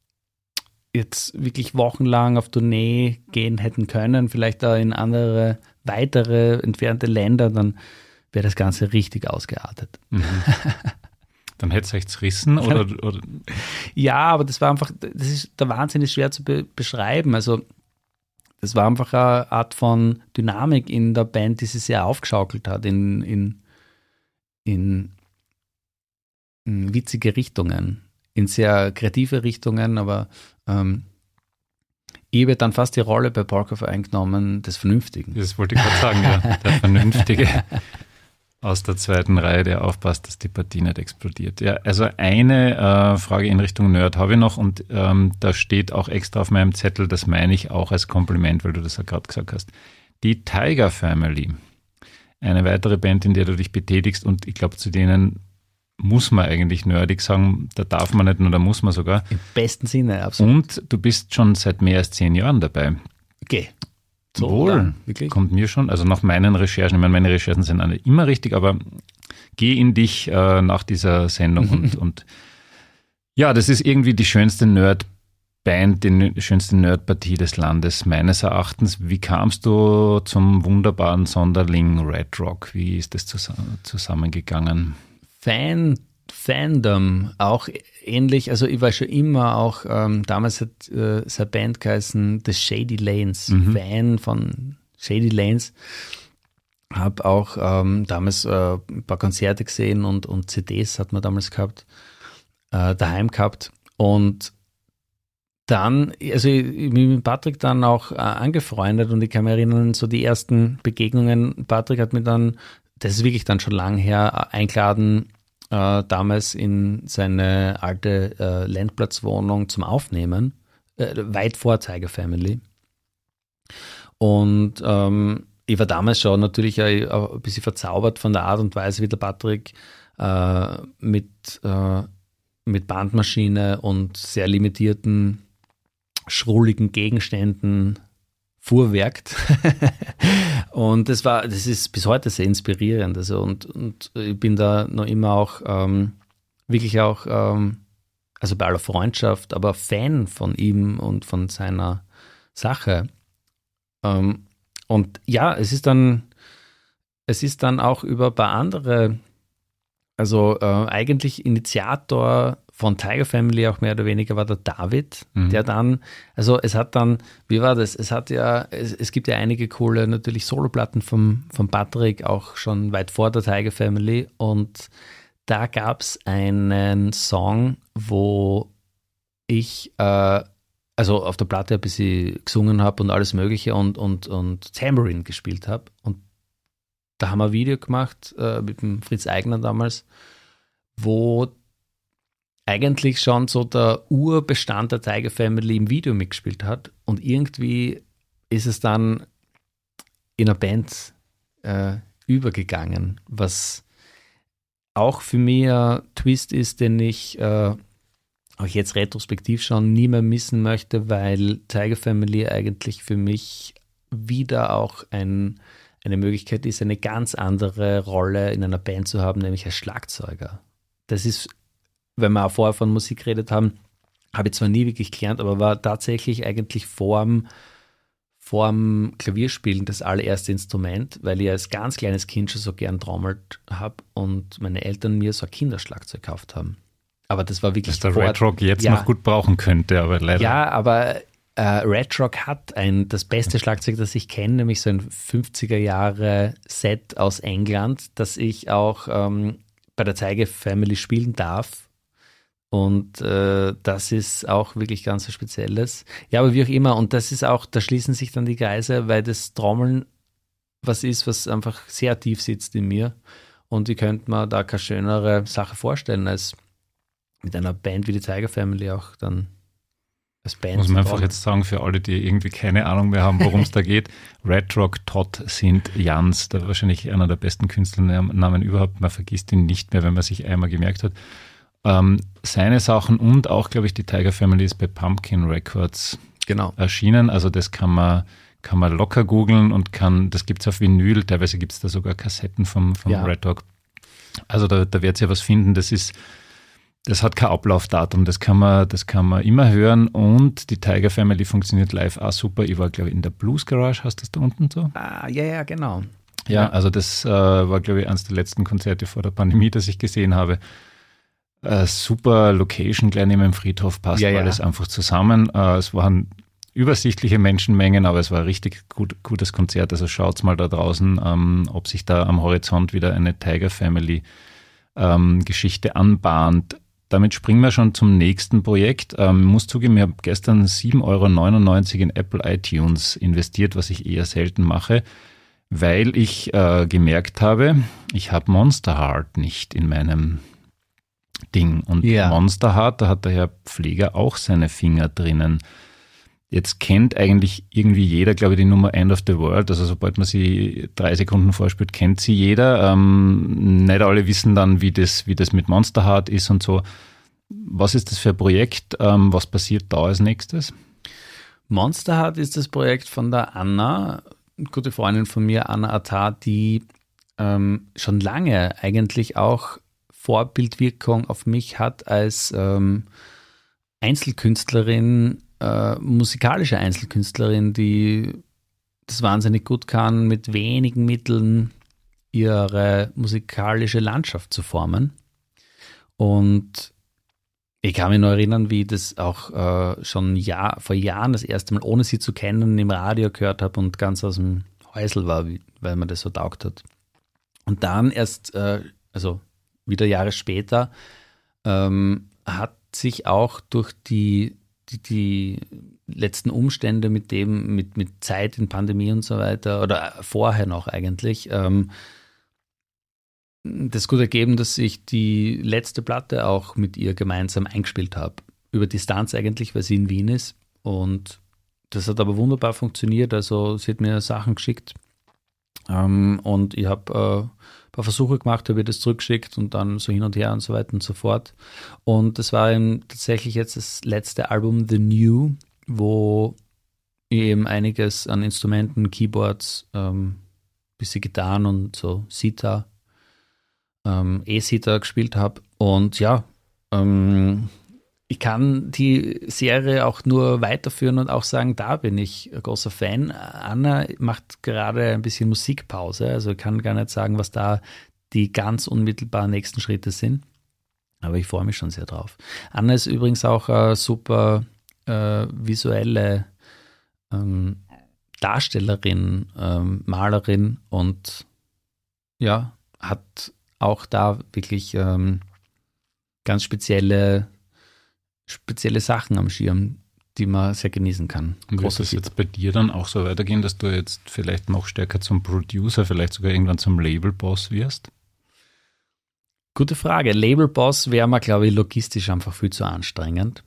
Speaker 3: jetzt wirklich wochenlang auf Tournee gehen hätten können, vielleicht da in andere, weitere, entfernte Länder, dann wäre das Ganze richtig ausgeartet.
Speaker 2: Mhm. Dann hätte es euch zerrissen? Oder, oder?
Speaker 3: Ja, aber das war einfach, das ist, der Wahnsinn ist schwer zu be- beschreiben. Also das war einfach eine Art von Dynamik in der Band, die sich sehr aufgeschaukelt hat in, in, in, in witzige Richtungen, in sehr kreative Richtungen, aber ähm, ich habe dann fast die Rolle bei Borkhoff eingenommen des Vernünftigen.
Speaker 2: Das wollte ich gerade sagen, ja, der Vernünftige aus der zweiten Reihe, der aufpasst, dass die Partie nicht explodiert. Ja, also eine äh, Frage in Richtung Nerd habe ich noch und ähm, da steht auch extra auf meinem Zettel, das meine ich auch als Kompliment, weil du das ja gerade gesagt hast. Die Tiger Family, eine weitere Band, in der du dich betätigst und ich glaube, zu denen muss man eigentlich nerdig sagen, da darf man nicht nur, da muss man sogar.
Speaker 3: Im besten Sinne, absolut.
Speaker 2: Und du bist schon seit mehr als zehn Jahren dabei.
Speaker 3: Okay.
Speaker 2: So, Wohl, wirklich? Kommt mir schon, also nach meinen Recherchen, ich meine, meine Recherchen sind alle immer richtig, aber geh in dich äh, nach dieser Sendung und, und ja, das ist irgendwie die schönste Nerd-Band, die schönste Nerd-Partie des Landes, meines Erachtens. Wie kamst du zum wunderbaren Sonderling Red Rock? Wie ist das zusammen, zusammengegangen?
Speaker 3: Fan, Fandom, auch ähnlich, also ich war schon immer auch, ähm, damals hat äh, seine Band geheißen The Shady Lanes, mhm. Fan von Shady Lanes, habe auch ähm, damals äh, ein paar Konzerte gesehen und, und C Ds hat man damals gehabt, äh, daheim gehabt und dann, also ich, ich bin mit Patrick dann auch äh, angefreundet und ich kann mich erinnern, so die ersten Begegnungen, Patrick hat mir dann, das ist wirklich dann schon lang her, eingeladen, äh, damals in seine alte äh, Landplatzwohnung zum Aufnehmen, äh, weit vor Tiger Family. Und ähm, ich war damals schon natürlich ein, ein bisschen verzaubert von der Art und Weise, wie der Patrick äh, mit, äh, mit Bandmaschine und sehr limitierten, schrulligen Gegenständen fuhrwerkt. Und das war, das ist bis heute sehr inspirierend. Also und, und ich bin da noch immer auch ähm, wirklich auch, ähm, also bei aller Freundschaft, aber Fan von ihm und von seiner Sache. Ähm, und ja, es ist dann, es ist dann auch über ein paar andere, also äh, eigentlich Initiator von Tiger Family auch mehr oder weniger war der David, mhm. der dann, also es hat dann, wie war das, es hat ja, es, es gibt ja einige coole natürlich Soloplatten vom, vom Patrick, auch schon weit vor der Tiger Family und da gab es einen Song, wo ich, äh, also auf der Platte ein bisschen gesungen habe und alles mögliche und, und, und Tambourine gespielt habe und da haben wir ein Video gemacht äh, mit dem Fritz Eigner damals, wo eigentlich schon so der Urbestand der Tiger Family im Video mitgespielt hat und irgendwie ist es dann in einer Band äh, übergegangen, was auch für mich ein Twist ist, den ich äh, auch jetzt retrospektiv schon nie mehr missen möchte, weil Tiger Family eigentlich für mich wieder auch ein, eine Möglichkeit ist, eine ganz andere Rolle in einer Band zu haben, nämlich als Schlagzeuger. Das ist, wenn wir auch vorher von Musik geredet haben, habe ich zwar nie wirklich gelernt, aber war tatsächlich eigentlich vorm, vorm Klavierspielen das allererste Instrument, weil ich als ganz kleines Kind schon so gern trommelt habe und meine Eltern mir so ein Kinderschlagzeug gekauft haben. Aber das war wirklich...
Speaker 2: Dass der Red Rock jetzt ja, noch gut brauchen könnte, aber leider...
Speaker 3: Ja, aber äh, Red Rock hat ein, das beste Schlagzeug, das ich kenne, nämlich so ein fünfziger Jahre Set aus England, das ich auch ähm, bei der Tiger Family spielen darf. Und äh, das ist auch wirklich ganz was Spezielles. Ja, aber wie auch immer, und das ist auch, da schließen sich dann die Kreise, weil das Trommeln was ist, was einfach sehr tief sitzt in mir. Und ich könnte mir da keine schönere Sache vorstellen, als mit einer Band wie die Tiger Family auch dann als Band.
Speaker 2: Muss man einfach jetzt sagen, für alle, die irgendwie keine Ahnung mehr haben, worum es da geht, Red Rock Todd Sankt Jans, da wahrscheinlich einer der besten Künstlernamen überhaupt, man vergisst ihn nicht mehr, wenn man sich einmal gemerkt hat. Ähm, seine Sachen und auch, glaube ich, die Tiger Family ist bei Pumpkin Records
Speaker 3: genau.
Speaker 2: erschienen, also das kann man kann man locker googeln und kann, das gibt es auf Vinyl, teilweise gibt es da sogar Kassetten vom, vom ja. Red Rock. Also da, da wird ihr was finden, das ist, das hat kein Ablaufdatum, das kann man, das kann man immer hören und die Tiger Family funktioniert live auch super. Ich war, glaube ich, in der Blues Garage, hast du das da unten so?
Speaker 3: Ah, ja, ja, genau.
Speaker 2: Ja, also das äh, war, glaube ich, eines der letzten Konzerte vor der Pandemie, das ich gesehen habe. Äh, super Location, gleich neben dem Friedhof, passt
Speaker 3: ja, ja.
Speaker 2: alles einfach zusammen. Äh, es waren übersichtliche Menschenmengen, aber es war ein richtig gut, gutes Konzert. Also schaut's mal da draußen, ähm, ob sich da am Horizont wieder eine Tiger Family ähm, Geschichte anbahnt. Damit springen wir schon zum nächsten Projekt. Ähm, muss zugeben, ich habe gestern sieben Euro neunundneunzig in Apple iTunes investiert, was ich eher selten mache, weil ich äh, gemerkt habe, ich habe Monster Heart nicht in meinem Ding. Und ja. Monster Heart, da hat der Herr Pfleger auch seine Finger drinnen. Jetzt kennt eigentlich irgendwie jeder, glaube ich, die Nummer End of the World. Also sobald man sie drei Sekunden vorspielt, kennt sie jeder. Ähm, nicht alle wissen dann, wie das, wie das mit Monster Heart ist und so. Was ist das für ein Projekt? Ähm, was passiert da als nächstes?
Speaker 3: Monster Heart ist das Projekt von der Anna, eine gute Freundin von mir, Anna Attar, die ähm, schon lange eigentlich auch Vorbildwirkung auf mich hat als ähm, Einzelkünstlerin, Äh, musikalische Einzelkünstlerin, die das wahnsinnig gut kann, mit wenigen Mitteln ihre musikalische Landschaft zu formen. Und ich kann mich noch erinnern, wie ich das auch äh, schon Jahr, vor Jahren das erste Mal, ohne sie zu kennen, im Radio gehört habe und ganz aus dem Häusl war, wie, weil mir das so taugt hat. Und dann erst, äh, also wieder Jahre später, ähm, hat sich auch durch die Die, die letzten Umstände mit dem, mit, mit Zeit in Pandemie und so weiter, oder vorher noch eigentlich, ähm, das gut ergeben, dass ich die letzte Platte auch mit ihr gemeinsam eingespielt habe. Über Distanz eigentlich, weil sie in Wien ist. Und das hat aber wunderbar funktioniert. Also sie hat mir Sachen geschickt ähm, und ich habe äh, ein paar Versuche gemacht, habe ihr das zurückgeschickt und dann so hin und her und so weiter und so fort. Und das war eben tatsächlich jetzt das letzte Album, The New, wo ich eben einiges an Instrumenten, Keyboards, ähm, bisschen Gitarren und so Sitar, ähm, E-Sitar gespielt habe. Und ja, ähm, ich kann die Serie auch nur weiterführen und auch sagen, da bin ich ein großer Fan. Anna macht gerade ein bisschen Musikpause, also ich kann gar nicht sagen, was da die ganz unmittelbaren nächsten Schritte sind. Aber ich freue mich schon sehr drauf. Anna ist übrigens auch eine super äh, visuelle ähm, Darstellerin, ähm, Malerin und ja, hat auch da wirklich ähm, ganz spezielle spezielle Sachen am Schirm, die man sehr genießen kann.
Speaker 2: Und wird es jetzt bei dir dann auch so weitergehen, dass du jetzt vielleicht noch stärker zum Producer, vielleicht sogar irgendwann zum Labelboss wirst?
Speaker 3: Gute Frage. Labelboss wäre mir, glaube ich, logistisch einfach viel zu anstrengend.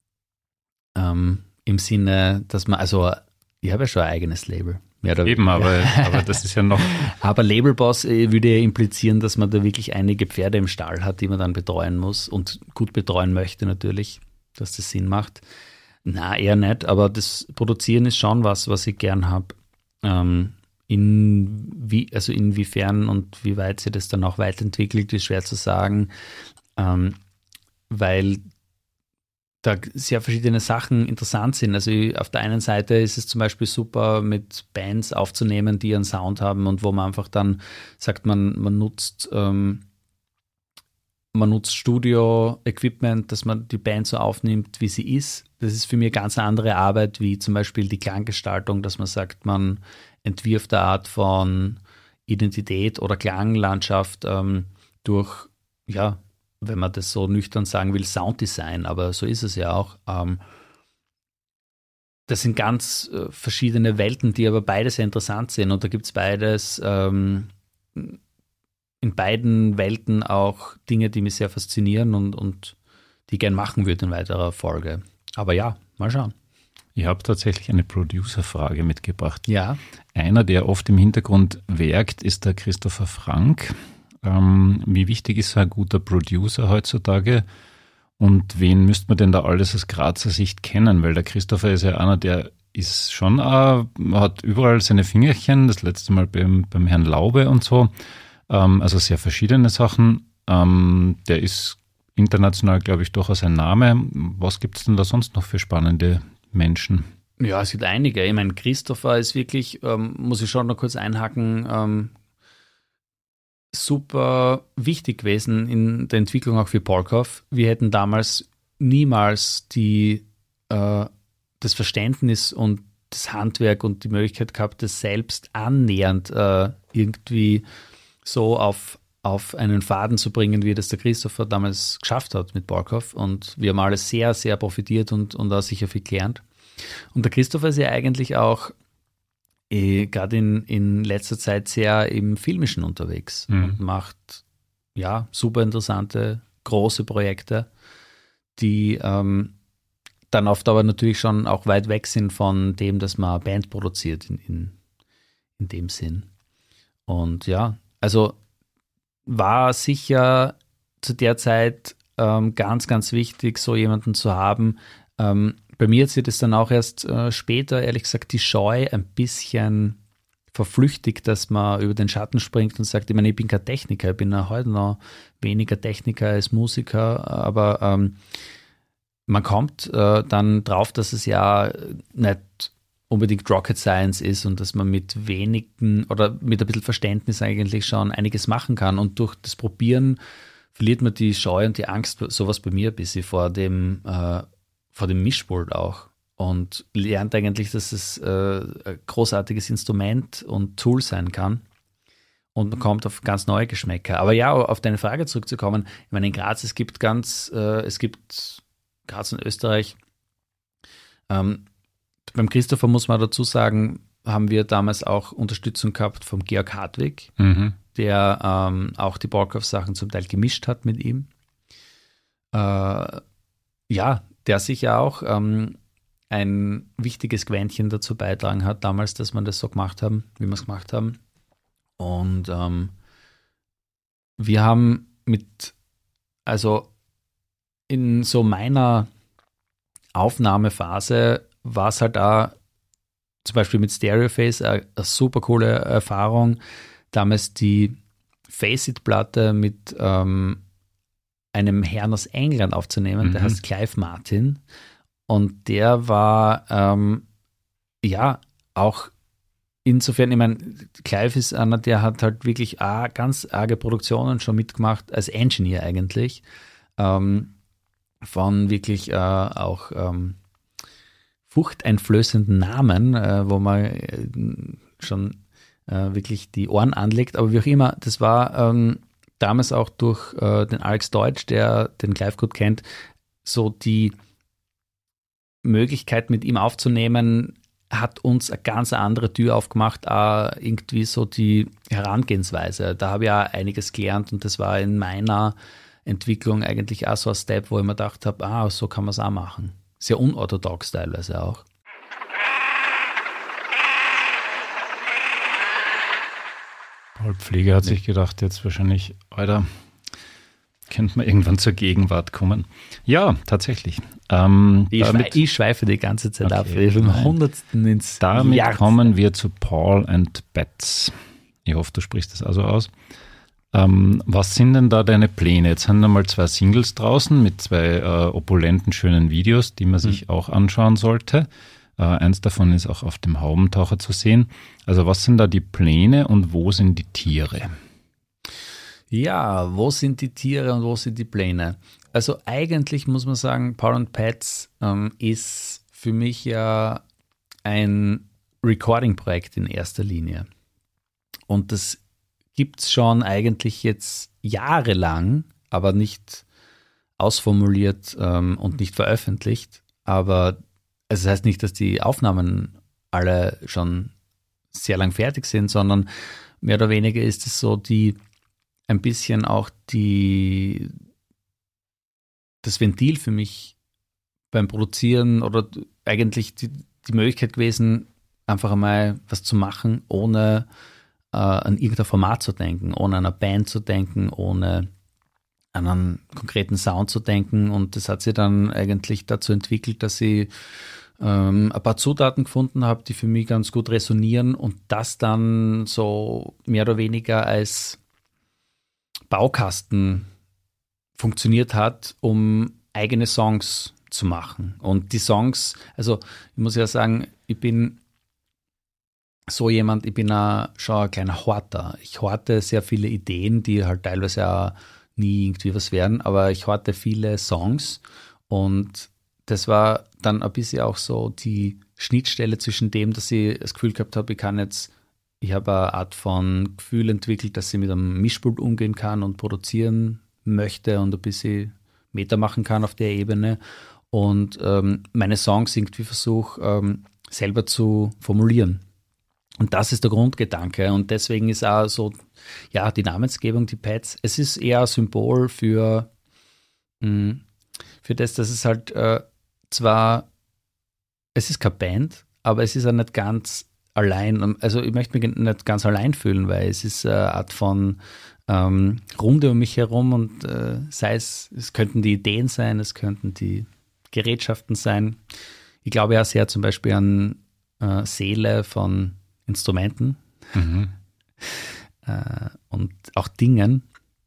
Speaker 3: Ähm, Im Sinne, dass man, also ich habe ja schon ein eigenes Label. Mehr oder
Speaker 2: Eben, aber, aber das ist ja noch...
Speaker 3: Aber Labelboss würde ja implizieren, dass man da wirklich einige Pferde im Stall hat, die man dann betreuen muss und gut betreuen möchte natürlich, dass das Sinn macht. Na, eher nicht, aber das Produzieren ist schon was, was ich gern habe. Ähm, in wie, also inwiefern und wie weit sich das dann auch weiterentwickelt, ist schwer zu sagen, ähm, weil da sehr verschiedene Sachen interessant sind. Also auf der einen Seite ist es zum Beispiel super, mit Bands aufzunehmen, die einen Sound haben und wo man einfach dann sagt, man, man nutzt ähm, man nutzt Studio-Equipment, dass man die Band so aufnimmt, wie sie ist. Das ist für mich ganz eine andere Arbeit, wie zum Beispiel die Klanggestaltung, dass man sagt, man entwirft eine Art von Identität oder Klanglandschaft ähm, durch, ja, wenn man das so nüchtern sagen will, Sounddesign, aber so ist es ja auch. Ähm, das sind ganz äh, verschiedene Welten, die aber beide sehr interessant sind und da gibt es beides, ähm, in beiden Welten auch Dinge, die mich sehr faszinieren und, und die ich gern machen würde in weiterer Folge. Aber ja, mal schauen.
Speaker 2: Ich habe tatsächlich eine Producer-Frage mitgebracht.
Speaker 3: Ja.
Speaker 2: Einer, der oft im Hintergrund werkt, ist der Christopher Frank. Ähm, wie wichtig ist ein guter Producer heutzutage? Und wen müsste man denn da alles aus Grazer Sicht kennen? Weil der Christopher ist ja einer, der ist schon, äh, hat überall seine Fingerchen, das letzte Mal beim, beim Herrn Laube und so. Ähm, also sehr verschiedene Sachen. Ähm, der ist international, glaube ich, durchaus ein Name. Was gibt es denn da sonst noch für spannende Menschen?
Speaker 3: Ja, es gibt einige. Ich meine, Christopher ist wirklich, ähm, muss ich schon noch kurz einhaken, ähm, super wichtig gewesen in der Entwicklung auch für Polkow. Wir hätten damals niemals die, äh, das Verständnis und das Handwerk und die Möglichkeit gehabt, das selbst annähernd äh, irgendwie so auf, auf einen Faden zu bringen, wie das der Christopher damals geschafft hat mit Polkow. Und wir haben alle sehr, sehr profitiert und, und auch sicher viel gelernt. Und der Christopher ist ja eigentlich auch eh, gerade in, in letzter Zeit sehr im Filmischen unterwegs mhm. und macht ja super interessante, große Projekte, die ähm, dann oft aber natürlich schon auch weit weg sind von dem, dass man eine Band produziert in, in, in dem Sinn. Und ja, also war sicher zu der Zeit ähm, ganz, ganz wichtig, so jemanden zu haben. Ähm, bei mir hat sich das dann auch erst äh, später, ehrlich gesagt, die Scheu ein bisschen verflüchtigt, dass man über den Schatten springt und sagt, ich meine, ich bin kein Techniker, ich bin ja heute noch weniger Techniker als Musiker, aber ähm, man kommt äh, dann drauf, dass es ja nicht unbedingt Rocket Science ist und dass man mit wenigen oder mit ein bisschen Verständnis eigentlich schon einiges machen kann. Und durch das Probieren verliert man die Scheu und die Angst, sowas bei mir ein bisschen vor dem, äh, vor dem Mischpult auch. Und lernt eigentlich, dass es äh, ein großartiges Instrument und Tool sein kann. Und man kommt auf ganz neue Geschmäcker. Aber ja, auf deine Frage zurückzukommen, ich meine, in Graz, es gibt ganz, äh, es gibt Graz und Österreich. Ähm, beim Christopher muss man dazu sagen, haben wir damals auch Unterstützung gehabt vom Georg Hartwig, mhm. der ähm, auch die Polkow-Sachen zum Teil gemischt hat mit ihm. Äh, ja, der sich ja auch ähm, ein wichtiges Quäntchen dazu beitragen hat, damals, dass wir das so gemacht haben, wie wir es gemacht haben. Und ähm, wir haben mit, also in so meiner Aufnahmephase war es halt auch zum Beispiel mit Stereoface eine, eine super coole Erfahrung, damals die Face-It-Platte mit ähm, einem Herrn aus England aufzunehmen, mhm. der heißt Clive Martin. Und der war, ähm, ja, auch insofern, ich meine, Clive ist einer, der hat halt wirklich auch ganz arge Produktionen schon mitgemacht, als Engineer eigentlich, ähm, von wirklich äh, auch ähm, furchteinflößenden Namen, äh, wo man äh, schon äh, wirklich die Ohren anlegt. Aber wie auch immer, das war ähm, damals auch durch äh, den Alex Deutsch, der den Clive gut kennt, so die Möglichkeit mit ihm aufzunehmen, hat uns eine ganz andere Tür aufgemacht, auch irgendwie so die Herangehensweise. Da habe ich auch einiges gelernt und das war in meiner Entwicklung eigentlich auch so ein Step, wo ich mir gedacht habe, ah, so kann man es auch machen. Sehr unorthodox teilweise auch.
Speaker 2: Paul Pfleger hat sich gedacht, jetzt wahrscheinlich, Alter, könnte man irgendwann zur Gegenwart kommen. Ja, tatsächlich. Ähm,
Speaker 3: ich, damit, ich schweife die ganze Zeit okay, ab. Ich bin im Hundertsten ins
Speaker 2: Damit
Speaker 3: Jahrzehnte. Kommen wir zu
Speaker 2: Paul and Bats. Ich hoffe, du sprichst das also aus. Ähm, was sind denn da deine Pläne? Jetzt haben wir mal zwei Singles draußen mit zwei äh, opulenten, schönen Videos, die man sich mhm. auch anschauen sollte. Äh, eins davon ist auch auf dem Haubentaucher zu sehen. Also was sind da die Pläne und wo sind die Tiere?
Speaker 3: Ja, wo sind die Tiere und wo sind die Pläne? Also eigentlich muss man sagen, Paul and Pets ähm, ist für mich ja ein Recording-Projekt in erster Linie. Und das gibt es schon eigentlich jetzt jahrelang, aber nicht ausformuliert ähm, und nicht veröffentlicht. Aber also das heißt nicht, dass die Aufnahmen alle schon sehr lang fertig sind, sondern mehr oder weniger ist es so, die ein bisschen auch die das Ventil für mich beim Produzieren oder eigentlich die, die Möglichkeit gewesen, einfach einmal was zu machen, ohne äh, an irgendein Format zu denken, ohne an eine Band zu denken, ohne an einen konkreten Sound zu denken. Und das hat sich dann eigentlich dazu entwickelt, dass ich ähm, ein paar Zutaten gefunden habe, die für mich ganz gut resonieren und das dann so mehr oder weniger als Baukasten funktioniert hat, um eigene Songs zu machen. Und die Songs, also ich muss ja sagen, ich bin so jemand, ich bin auch schon ein kleiner Horter. Ich horte sehr viele Ideen, die halt teilweise auch nie irgendwie was werden, aber ich horte viele Songs und das war dann ein bisschen auch so die Schnittstelle zwischen dem, dass ich das Gefühl gehabt habe, ich kann jetzt, ich habe eine Art von Gefühl entwickelt, dass ich mit einem Mischpult umgehen kann und produzieren möchte und ein bisschen Meter machen kann auf der Ebene und ähm, meine Songs irgendwie versuche ähm, selber zu formulieren. Und das ist der Grundgedanke und deswegen ist auch so, ja, die Namensgebung, die Pets, es ist eher ein Symbol für, mh, für das, dass es halt äh, zwar, es ist keine Band, aber es ist auch nicht ganz allein, also ich möchte mich nicht ganz allein fühlen, weil es ist eine Art von ähm, Runde um mich herum und äh, sei es, es könnten die Ideen sein, es könnten die Gerätschaften sein. Ich glaube ja sehr zum Beispiel an äh, Seele von Instrumenten mhm. äh, und auch Dingen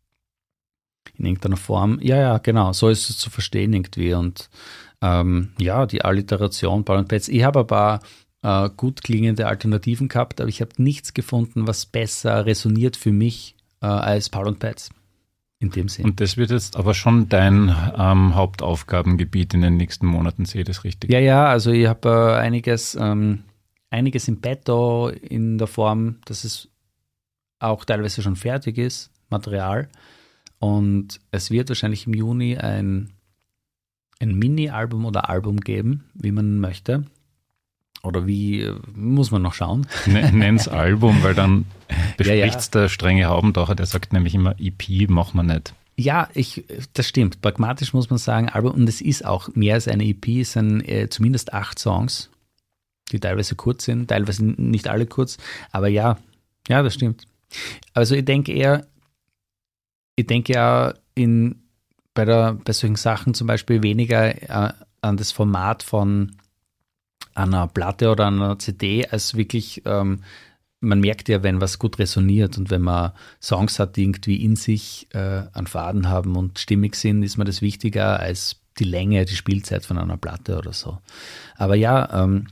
Speaker 3: in irgendeiner Form. Ja, ja, genau, so ist es zu verstehen irgendwie und ähm, ja, die Alliteration, Paul and Pets. Ich habe ein paar äh, gut klingende Alternativen gehabt, aber ich habe nichts gefunden, was besser resoniert für mich äh, als Paul and Pets. In dem Sinn.
Speaker 2: Und das wird jetzt aber schon dein ähm, Hauptaufgabengebiet in den nächsten Monaten, sehe ich das richtig?
Speaker 3: Ja, ja, also ich habe äh, einiges, ähm, einiges im Petto in der Form, dass es auch teilweise schon fertig ist, Material. Und es wird wahrscheinlich im Juni ein, ein Mini-Album oder Album geben, wie man möchte. Oder wie, muss man noch schauen.
Speaker 2: Nenn's Album, weil dann bespricht's
Speaker 3: ja, ja.
Speaker 2: der strenge Haubentaucher, der sagt nämlich immer, E P machen wir nicht.
Speaker 3: Ja, ich, das stimmt. Pragmatisch muss man sagen, Album, und es ist auch mehr als eine E P, es sind äh, zumindest acht Songs, die teilweise kurz sind, teilweise nicht alle kurz, aber ja, ja, das stimmt. Also ich denke eher, ich denke ja in, bei, der, bei solchen Sachen zum Beispiel weniger äh, an das Format von einer Platte oder einer C D, als wirklich, ähm, man merkt ja, wenn was gut resoniert und wenn man Songs hat, die irgendwie in sich äh, einen Faden haben und stimmig sind, ist mir das wichtiger als die Länge, die Spielzeit von einer Platte oder so. Aber ja, ähm,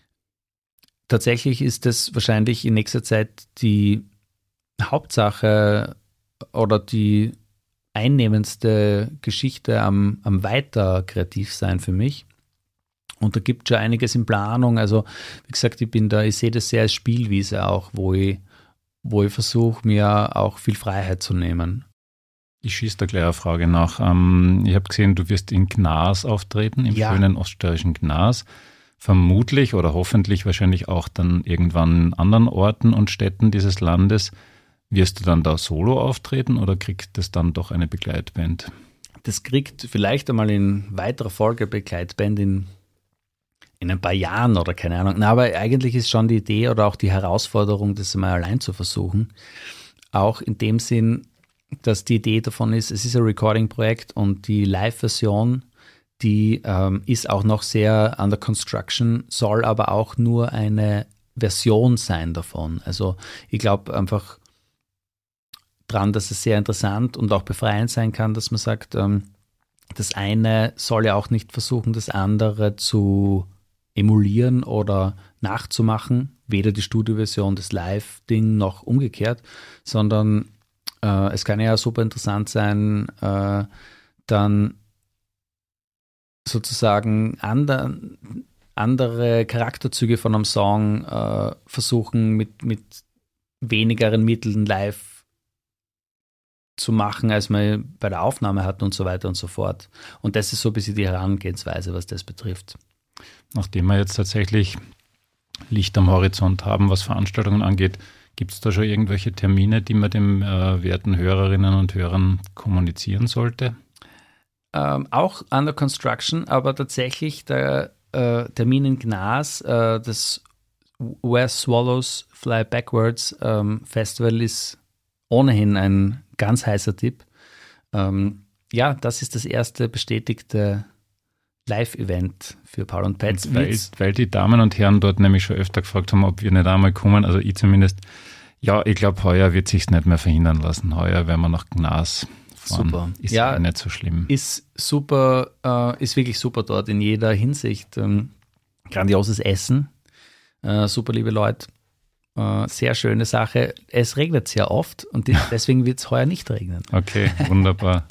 Speaker 3: tatsächlich ist das wahrscheinlich in nächster Zeit die Hauptsache oder die einnehmendste Geschichte am, am weiter kreativ sein für mich. Und da gibt es schon einiges in Planung. Also, wie gesagt, ich bin da, ich sehe das sehr als Spielwiese auch, wo ich, wo ich versuche, mir auch viel Freiheit zu nehmen.
Speaker 2: Ich schieße da gleich eine Frage nach. Ähm, ich habe gesehen, du wirst in Gnas auftreten, im
Speaker 3: Ja.
Speaker 2: schönen oststeirischen Gnas. Vermutlich oder hoffentlich wahrscheinlich auch dann irgendwann in anderen Orten und Städten dieses Landes. Wirst du dann da solo auftreten oder kriegt das dann doch eine Begleitband?
Speaker 3: Das kriegt vielleicht einmal in weiterer Folge Begleitband in in ein paar Jahren oder keine Ahnung. Na, aber eigentlich ist schon die Idee oder auch die Herausforderung, das mal allein zu versuchen. Auch in dem Sinn, dass die Idee davon ist, es ist ein Recording-Projekt und die Live-Version, die ähm, ist auch noch sehr under construction, soll aber auch nur eine Version sein davon. Also ich glaube einfach dran, dass es sehr interessant und auch befreiend sein kann, dass man sagt, ähm, das eine soll ja auch nicht versuchen, das andere zu emulieren oder nachzumachen, weder die Studioversion, das Live-Ding noch umgekehrt, sondern Äh, es kann ja super interessant sein, äh, dann sozusagen ander, andere Charakterzüge von einem Song äh, versuchen mit, mit wenigeren Mitteln live zu machen, als man bei der Aufnahme hat und so weiter und so fort. Und das ist so ein bisschen die Herangehensweise, was das betrifft.
Speaker 2: Nachdem wir jetzt tatsächlich Licht am Horizont haben, was Veranstaltungen angeht, gibt es da schon irgendwelche Termine, die man den äh, werten Hörerinnen und Hörern kommunizieren sollte?
Speaker 3: Ähm, auch under construction, aber tatsächlich der äh, Termin in Gnas, äh, das Where Swallows Fly Backwards ähm, Festival ist ohnehin ein ganz heißer Tipp. Ähm, ja, das ist das erste bestätigte Live-Event für Paul und Pets.
Speaker 2: Und weil, weil die Damen und Herren dort nämlich schon öfter gefragt haben, ob wir nicht einmal kommen, also ich zumindest, ja, ich glaube, heuer wird sich's nicht mehr verhindern lassen. Heuer werden wir nach Gnas fahren.
Speaker 3: Super.
Speaker 2: Ist
Speaker 3: ja,
Speaker 2: ja nicht so schlimm.
Speaker 3: Ist super, äh, ist wirklich super dort in jeder Hinsicht. Ähm, grandioses Essen, äh, super liebe Leute, äh, sehr schöne Sache. Es regnet sehr oft und deswegen wird es heuer nicht regnen.
Speaker 2: Okay, wunderbar.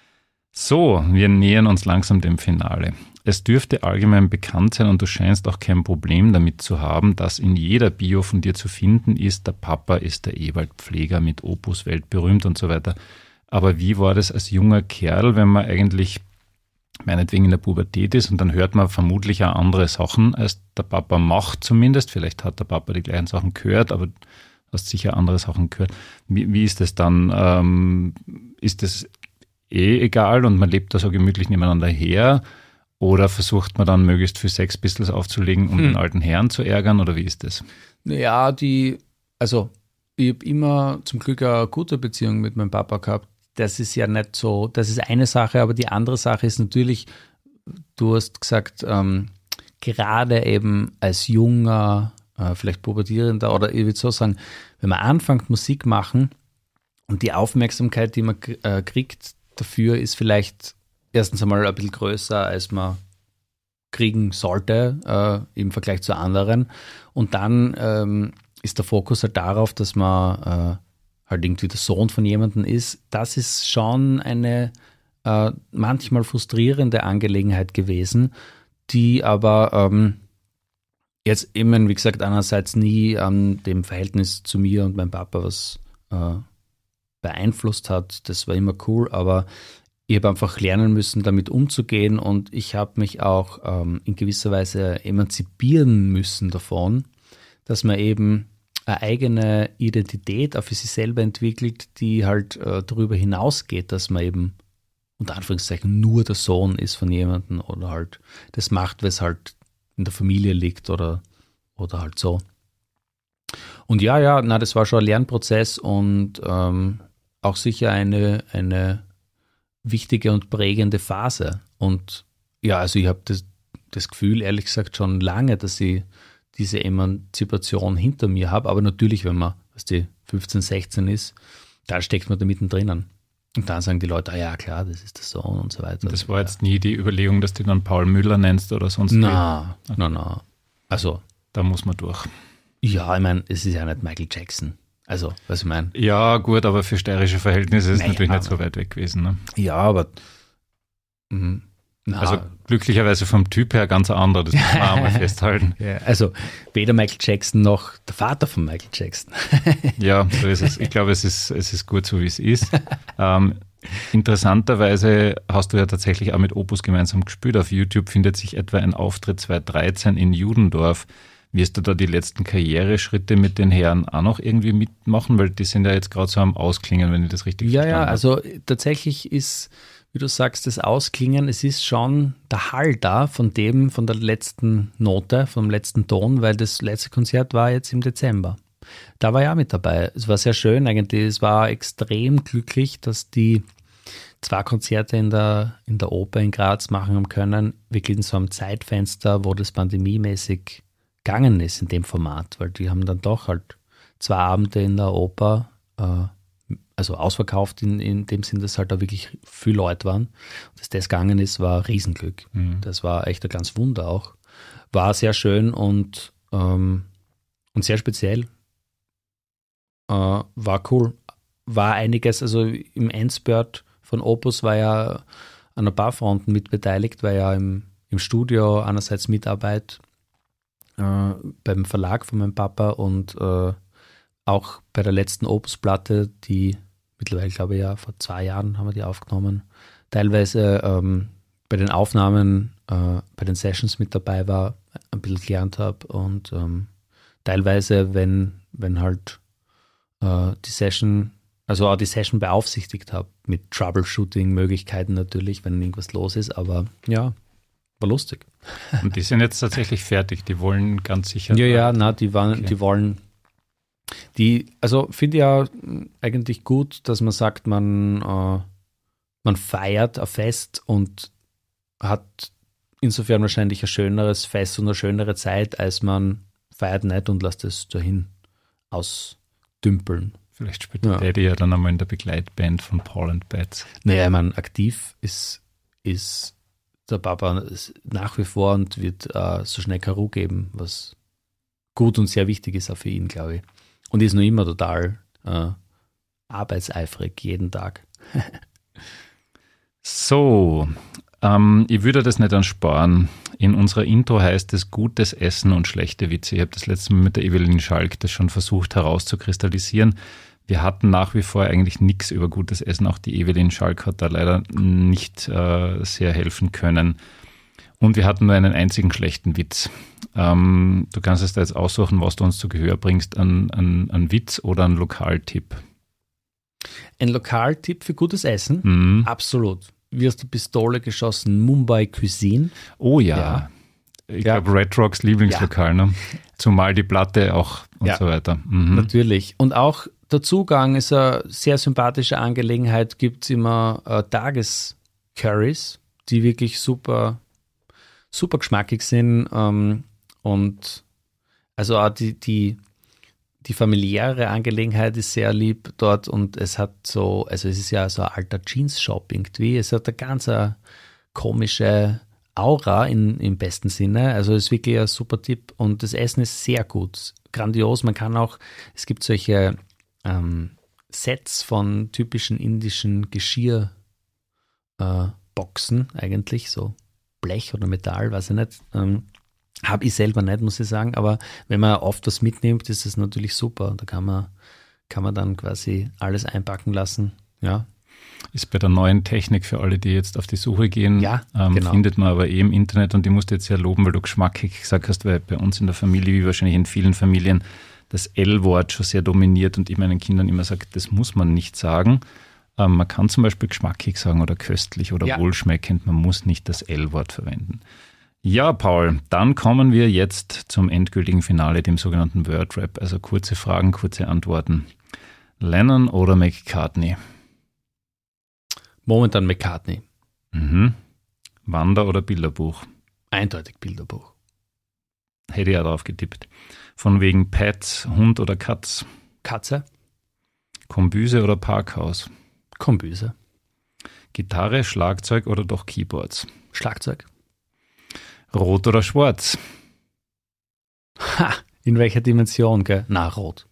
Speaker 2: So, wir nähern uns langsam dem Finale. Es dürfte allgemein bekannt sein und du scheinst auch kein Problem damit zu haben, dass in jeder Bio von dir zu finden ist, der Papa ist der Ewald-Pfleger mit Opus weltberühmt und so weiter. Aber wie war das als junger Kerl, wenn man eigentlich meinetwegen in der Pubertät ist und dann hört man vermutlich auch andere Sachen, als der Papa macht zumindest. Vielleicht hat der Papa die gleichen Sachen gehört, aber du hast sicher andere Sachen gehört. Wie, wie ist das dann? Ähm, ist das eh egal und man lebt da so gemütlich nebeneinander her? Oder versucht man dann möglichst viel Sex Pistols aufzulegen, um hm. den alten Herrn zu ärgern? Oder wie ist das?
Speaker 3: Ja, die, also ich habe immer zum Glück eine gute Beziehung mit meinem Papa gehabt. Das ist ja nicht so, das ist eine Sache, aber die andere Sache ist natürlich, du hast gesagt, ähm, gerade eben als junger, äh, vielleicht pubertierender oder ich würde so sagen, wenn man anfängt Musik machen und die Aufmerksamkeit, die man äh, kriegt dafür, ist vielleicht erstens einmal ein bisschen größer, als man kriegen sollte äh, im Vergleich zu anderen. Und dann ähm, ist der Fokus halt darauf, dass man äh, halt irgendwie der Sohn von jemandem ist. Das ist schon eine äh, manchmal frustrierende Angelegenheit gewesen, die aber ähm, jetzt eben, wie gesagt, einerseits nie an dem Verhältnis zu mir und meinem Papa was äh, beeinflusst hat. Das war immer cool, aber ich habe einfach lernen müssen, damit umzugehen und ich habe mich auch ähm, in gewisser Weise emanzipieren müssen davon, dass man eben eine eigene Identität auch für sich selber entwickelt, die halt äh, darüber hinausgeht, dass man eben unter Anführungszeichen nur der Sohn ist von jemandem oder halt das macht, was halt in der Familie liegt oder, oder halt so. Und ja, ja, na, das war schon ein Lernprozess und ähm, auch sicher eine, eine wichtige und prägende Phase. Und ja, also ich habe das, das Gefühl, ehrlich gesagt, schon lange, dass ich diese Emanzipation hinter mir habe. Aber natürlich, wenn man, was die fünfzehn, sechzehn ist, da steckt man da mittendrin. Und dann sagen die Leute, ah ja, klar, das ist der Sohn und so weiter.
Speaker 2: Das war jetzt nie die Überlegung, dass du dann Paul Müller nennst oder sonst was?
Speaker 3: Nein, nein, nein. Also,
Speaker 2: da muss man durch.
Speaker 3: Ja, ich meine, es ist ja nicht Michael Jackson. Also, was ich meine.
Speaker 2: Ja, gut, aber für steirische Verhältnisse ist es
Speaker 3: naja,
Speaker 2: natürlich nicht so weit weg gewesen. Ne?
Speaker 3: Ja, aber mh, na,
Speaker 2: also glücklicherweise vom Typ her ganz anderer, das muss man auch mal festhalten.
Speaker 3: Ja, also weder Michael Jackson noch der Vater von Michael Jackson.
Speaker 2: Ja, so ist es. Ich glaube, es ist, es ist gut so, wie es ist. ähm, interessanterweise hast du ja tatsächlich auch mit Opus gemeinsam gespielt. Auf YouTube findet sich etwa ein Auftritt zweitausenddreizehn in Judendorf. Wirst du da die letzten Karriereschritte mit den Herren auch noch irgendwie mitmachen? Weil die sind ja jetzt gerade so am Ausklingen, wenn ich das richtig
Speaker 3: ja,
Speaker 2: verstanden habe.
Speaker 3: Ja, also tatsächlich ist, wie du sagst, das Ausklingen, es ist schon der Hall da von dem, von der letzten Note, vom letzten Ton, weil das letzte Konzert war jetzt im Dezember. Da war ich auch mit dabei. Es war sehr schön eigentlich. Es war extrem glücklich, dass die zwei Konzerte in der, in der Oper in Graz machen haben können, wirklich in so einem Zeitfenster, wo das pandemiemäßig gegangen ist in dem Format, weil die haben dann doch halt zwei Abende in der Oper, äh, also ausverkauft in, in dem Sinn, dass halt da wirklich viele Leute waren. Dass das gegangen ist, war ein Riesenglück. Mhm. Das war echt ein ganz Wunder auch. War sehr schön und, ähm, und sehr speziell. Äh, war cool. war einiges, also im Endspurt von Opus war ja an ein paar Fronten mitbeteiligt, weil ja im, im Studio einerseits Mitarbeit äh, beim Verlag von meinem Papa und äh, auch bei der letzten Opus-Platte, die mittlerweile, glaube ich, ja, vor zwei Jahren haben wir die aufgenommen, teilweise ähm, bei den Aufnahmen, äh, bei den Sessions mit dabei war, ein bisschen gelernt habe und ähm, teilweise, wenn, wenn halt äh, die Session, also auch die Session beaufsichtigt habe, mit Troubleshooting-Möglichkeiten natürlich, wenn irgendwas los ist, aber ja, war lustig.
Speaker 2: Und die sind jetzt tatsächlich fertig, die wollen ganz sicher...
Speaker 3: Ja, ja, na, die, waren, okay. die wollen... Die, also finde ich ja eigentlich gut, dass man sagt, man, äh, man feiert ein Fest und hat insofern wahrscheinlich ein schöneres Fest und eine schönere Zeit, als man feiert nicht und lässt es dahin ausdümpeln.
Speaker 2: Vielleicht spielt ja. Daddy ja dann einmal in der Begleitband von Paul and Bats.
Speaker 3: Naja, ich meine, aktiv ist, ist der Papa nach wie vor und wird äh, so schnell keine Ruhe geben, was gut und sehr wichtig ist auch für ihn, glaube ich. Und ist noch immer total äh, arbeitseifrig, jeden Tag.
Speaker 2: So, ähm, ich würde das nicht ansparen. In unserer Intro heißt es gutes Essen und schlechte Witze. Ich habe das letzte Mal mit der Evelyn Schalk das schon versucht herauszukristallisieren. Wir hatten nach wie vor eigentlich nichts über gutes Essen. Auch die Evelyn Schalk hat da leider nicht äh, sehr helfen können. Und wir hatten nur einen einzigen schlechten Witz. Ähm, du kannst es da jetzt aussuchen, was du uns zu Gehör bringst, an, an, an Witz oder an Lokaltipp.
Speaker 3: Ein Lokaltipp für gutes Essen? Mhm. Absolut. Wie aus der Pistole geschossen, Mumbai Cuisine.
Speaker 2: Oh ja. ja. Ich ja. glaube, Red Rocks Lieblingslokal, ja. ne? Zumal die Platte auch und ja. so weiter.
Speaker 3: Mhm. Natürlich. Und auch der Zugang ist eine sehr sympathische Angelegenheit. Gibt es immer äh, Tagescurries, die wirklich super super geschmackig sind ähm, und also auch die, die, die familiäre Angelegenheit ist sehr lieb dort und es hat so, also es ist ja so ein alter Jeans-Shop irgendwie, es hat eine ganz eine komische Aura in, im besten Sinne, also es ist wirklich ein super Tipp und das Essen ist sehr gut, grandios, man kann auch, es gibt solche ähm, Sets von typischen indischen Geschirrboxen äh, eigentlich, so Blech oder Metall, weiß ich nicht. Ähm, habe ich selber nicht, muss ich sagen. Aber wenn man oft was mitnimmt, ist das natürlich super. Da kann man, kann man dann quasi alles einpacken lassen. Ja.
Speaker 2: Ist bei der neuen Technik für alle, die jetzt auf die Suche gehen,
Speaker 3: ja,
Speaker 2: ähm,
Speaker 3: genau.
Speaker 2: findet man aber eh im Internet und die musst du jetzt sehr loben, weil du geschmackig gesagt hast, weil bei uns in der Familie, wie wahrscheinlich in vielen Familien, das L-Wort schon sehr dominiert und ich meinen Kindern immer sage, das muss man nicht sagen. Ähm, man kann zum Beispiel geschmackig sagen oder köstlich oder ja. wohlschmeckend, man muss nicht das L-Wort verwenden. Ja, Paul, dann kommen wir jetzt zum endgültigen Finale, dem sogenannten Word-Rap. Also kurze Fragen, kurze Antworten. Lennon oder McCartney?
Speaker 3: Momentan McCartney.
Speaker 2: Mhm. Wander- oder Bilderbuch?
Speaker 3: Eindeutig Bilderbuch.
Speaker 2: Hätte ich auch drauf getippt. Von wegen Pets, Hund oder Katz?
Speaker 3: Katze.
Speaker 2: Kombüse oder Parkhaus?
Speaker 3: Kombüse.
Speaker 2: Gitarre, Schlagzeug oder doch Keyboards?
Speaker 3: Schlagzeug.
Speaker 2: Rot oder schwarz?
Speaker 3: Ha, in welcher Dimension, gell? Na, rot.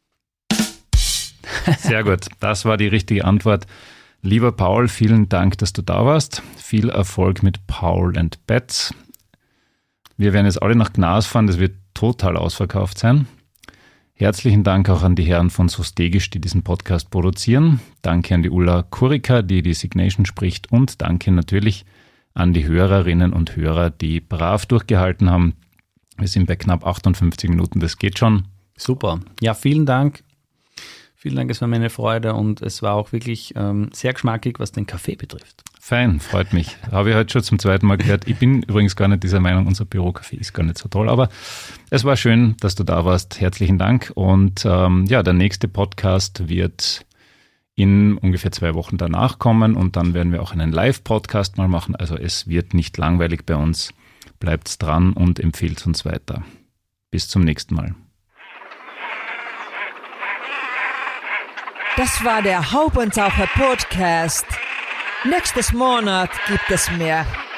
Speaker 2: Sehr gut, das war die richtige Antwort. Lieber Paul, vielen Dank, dass du da warst. Viel Erfolg mit Paul and Bats. Wir werden jetzt alle nach Gnas fahren, das wird total ausverkauft sein. Herzlichen Dank auch an die Herren von Sostegisch, die diesen Podcast produzieren. Danke an die Ulla Kurika, die die Signation spricht. Und danke natürlich an die Hörerinnen und Hörer, die brav durchgehalten haben. Wir sind bei knapp achtundfünfzig Minuten, das geht schon.
Speaker 3: Super. Ja, vielen Dank. Vielen Dank, es war mir eine Freude und es war auch wirklich ähm, sehr geschmackig, was den Kaffee betrifft.
Speaker 2: Fein, freut mich. Habe ich heute schon zum zweiten Mal gehört. Ich bin übrigens gar nicht dieser Meinung, unser Bürokaffee ist gar nicht so toll, aber es war schön, dass du da warst. Herzlichen Dank und ähm, ja, der nächste Podcast wird in ungefähr zwei Wochen danach kommen und dann werden wir auch einen Live-Podcast mal machen. Also es wird nicht langweilig bei uns. Bleibt dran und empfehlt uns weiter. Bis zum nächsten Mal.
Speaker 1: Das war der Haubentaucher Podcast. Nächstes Monat gibt es mehr.